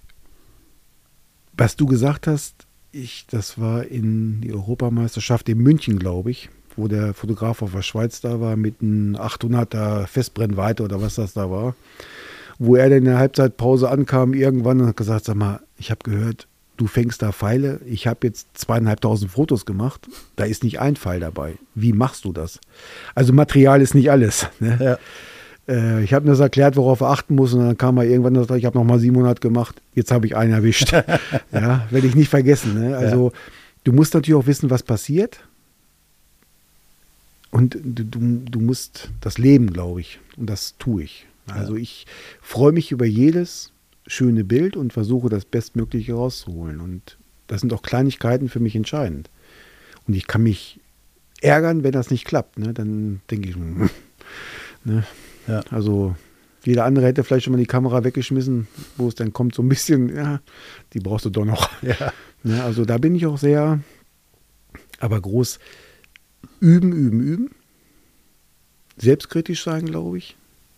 was du gesagt hast, das war in die Europameisterschaft in München, glaube ich, wo der Fotograf aus der Schweiz da war mit einem 800er Festbrennweite oder was das da war, wo er dann in der Halbzeitpause ankam irgendwann und hat gesagt, sag mal, ich habe gehört, du fängst da Pfeile, ich habe jetzt 2.500 Fotos gemacht, da ist nicht ein Pfeil dabei. Wie machst du das? Also Material ist nicht alles. Ne? Ja. Ich habe mir das erklärt, worauf er achten muss und dann kam er irgendwann und sagte, ich habe nochmal 700 gemacht, jetzt habe ich einen erwischt. Ja, werde ich nicht vergessen. Ne? Also du musst natürlich auch wissen, was passiert und du musst das leben, glaube ich, und das tue ich. Also ich freue mich über jedes schöne Bild und versuche das Bestmögliche rauszuholen. Und das sind auch Kleinigkeiten für mich entscheidend. Und ich kann mich ärgern, wenn das nicht klappt. Ne? Dann denke ich, ne? Ja. Also jeder andere hätte vielleicht schon mal die Kamera weggeschmissen, wo es dann kommt so ein bisschen, ja, die brauchst du doch noch. Ja. Ne? Also da bin ich auch sehr, aber groß üben. Selbstkritisch sein, glaube ich.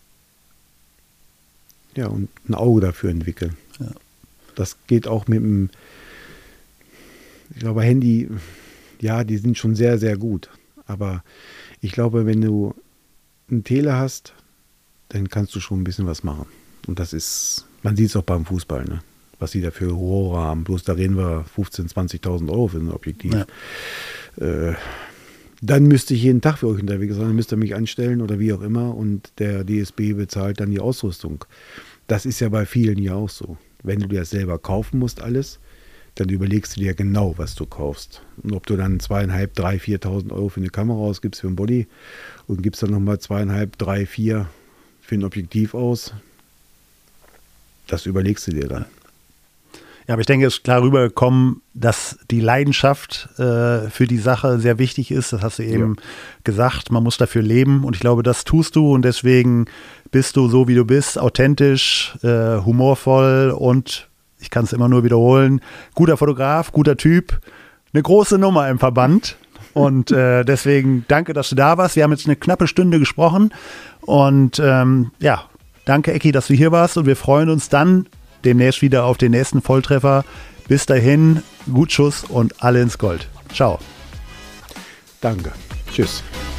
Ja, und ein Auge dafür entwickeln. Ja. Das geht auch mit dem, ich glaube, Handy, ja, die sind schon sehr, sehr gut. Aber ich glaube, wenn du ein Tele hast, dann kannst du schon ein bisschen was machen. Und das ist, man sieht es auch beim Fußball, ne? Was sie da für Rohre haben. Bloß da reden wir 15.000, 20.000 Euro für ein Objektiv. Ja. Dann müsste ich jeden Tag für euch unterwegs sein, dann müsst ihr mich anstellen oder wie auch immer und der DSB bezahlt dann die Ausrüstung. Das ist ja bei vielen ja auch so. Wenn du dir das selber kaufen musst alles, dann überlegst du dir genau, was du kaufst. Und ob du dann 2.500, 3.000, 4.000 Euro für eine Kamera ausgibst für ein Body und gibst dann nochmal 2.500, 3.000, 4.000 für ein Objektiv aus, das überlegst du dir dann. Ja, aber ich denke, es ist klar rübergekommen, dass die Leidenschaft für die Sache sehr wichtig ist. Das hast du eben gesagt, man muss dafür leben und ich glaube, das tust du und deswegen bist du so, wie du bist, authentisch, humorvoll und ich kann es immer nur wiederholen, guter Fotograf, guter Typ, eine große Nummer im Verband und deswegen danke, dass du da warst. Wir haben jetzt eine knappe Stunde gesprochen und danke Ecki, dass du hier warst und wir freuen uns dann demnächst wieder auf den nächsten Volltreffer. Bis dahin, gut Schuss und alle ins Gold. Ciao. Danke. Tschüss.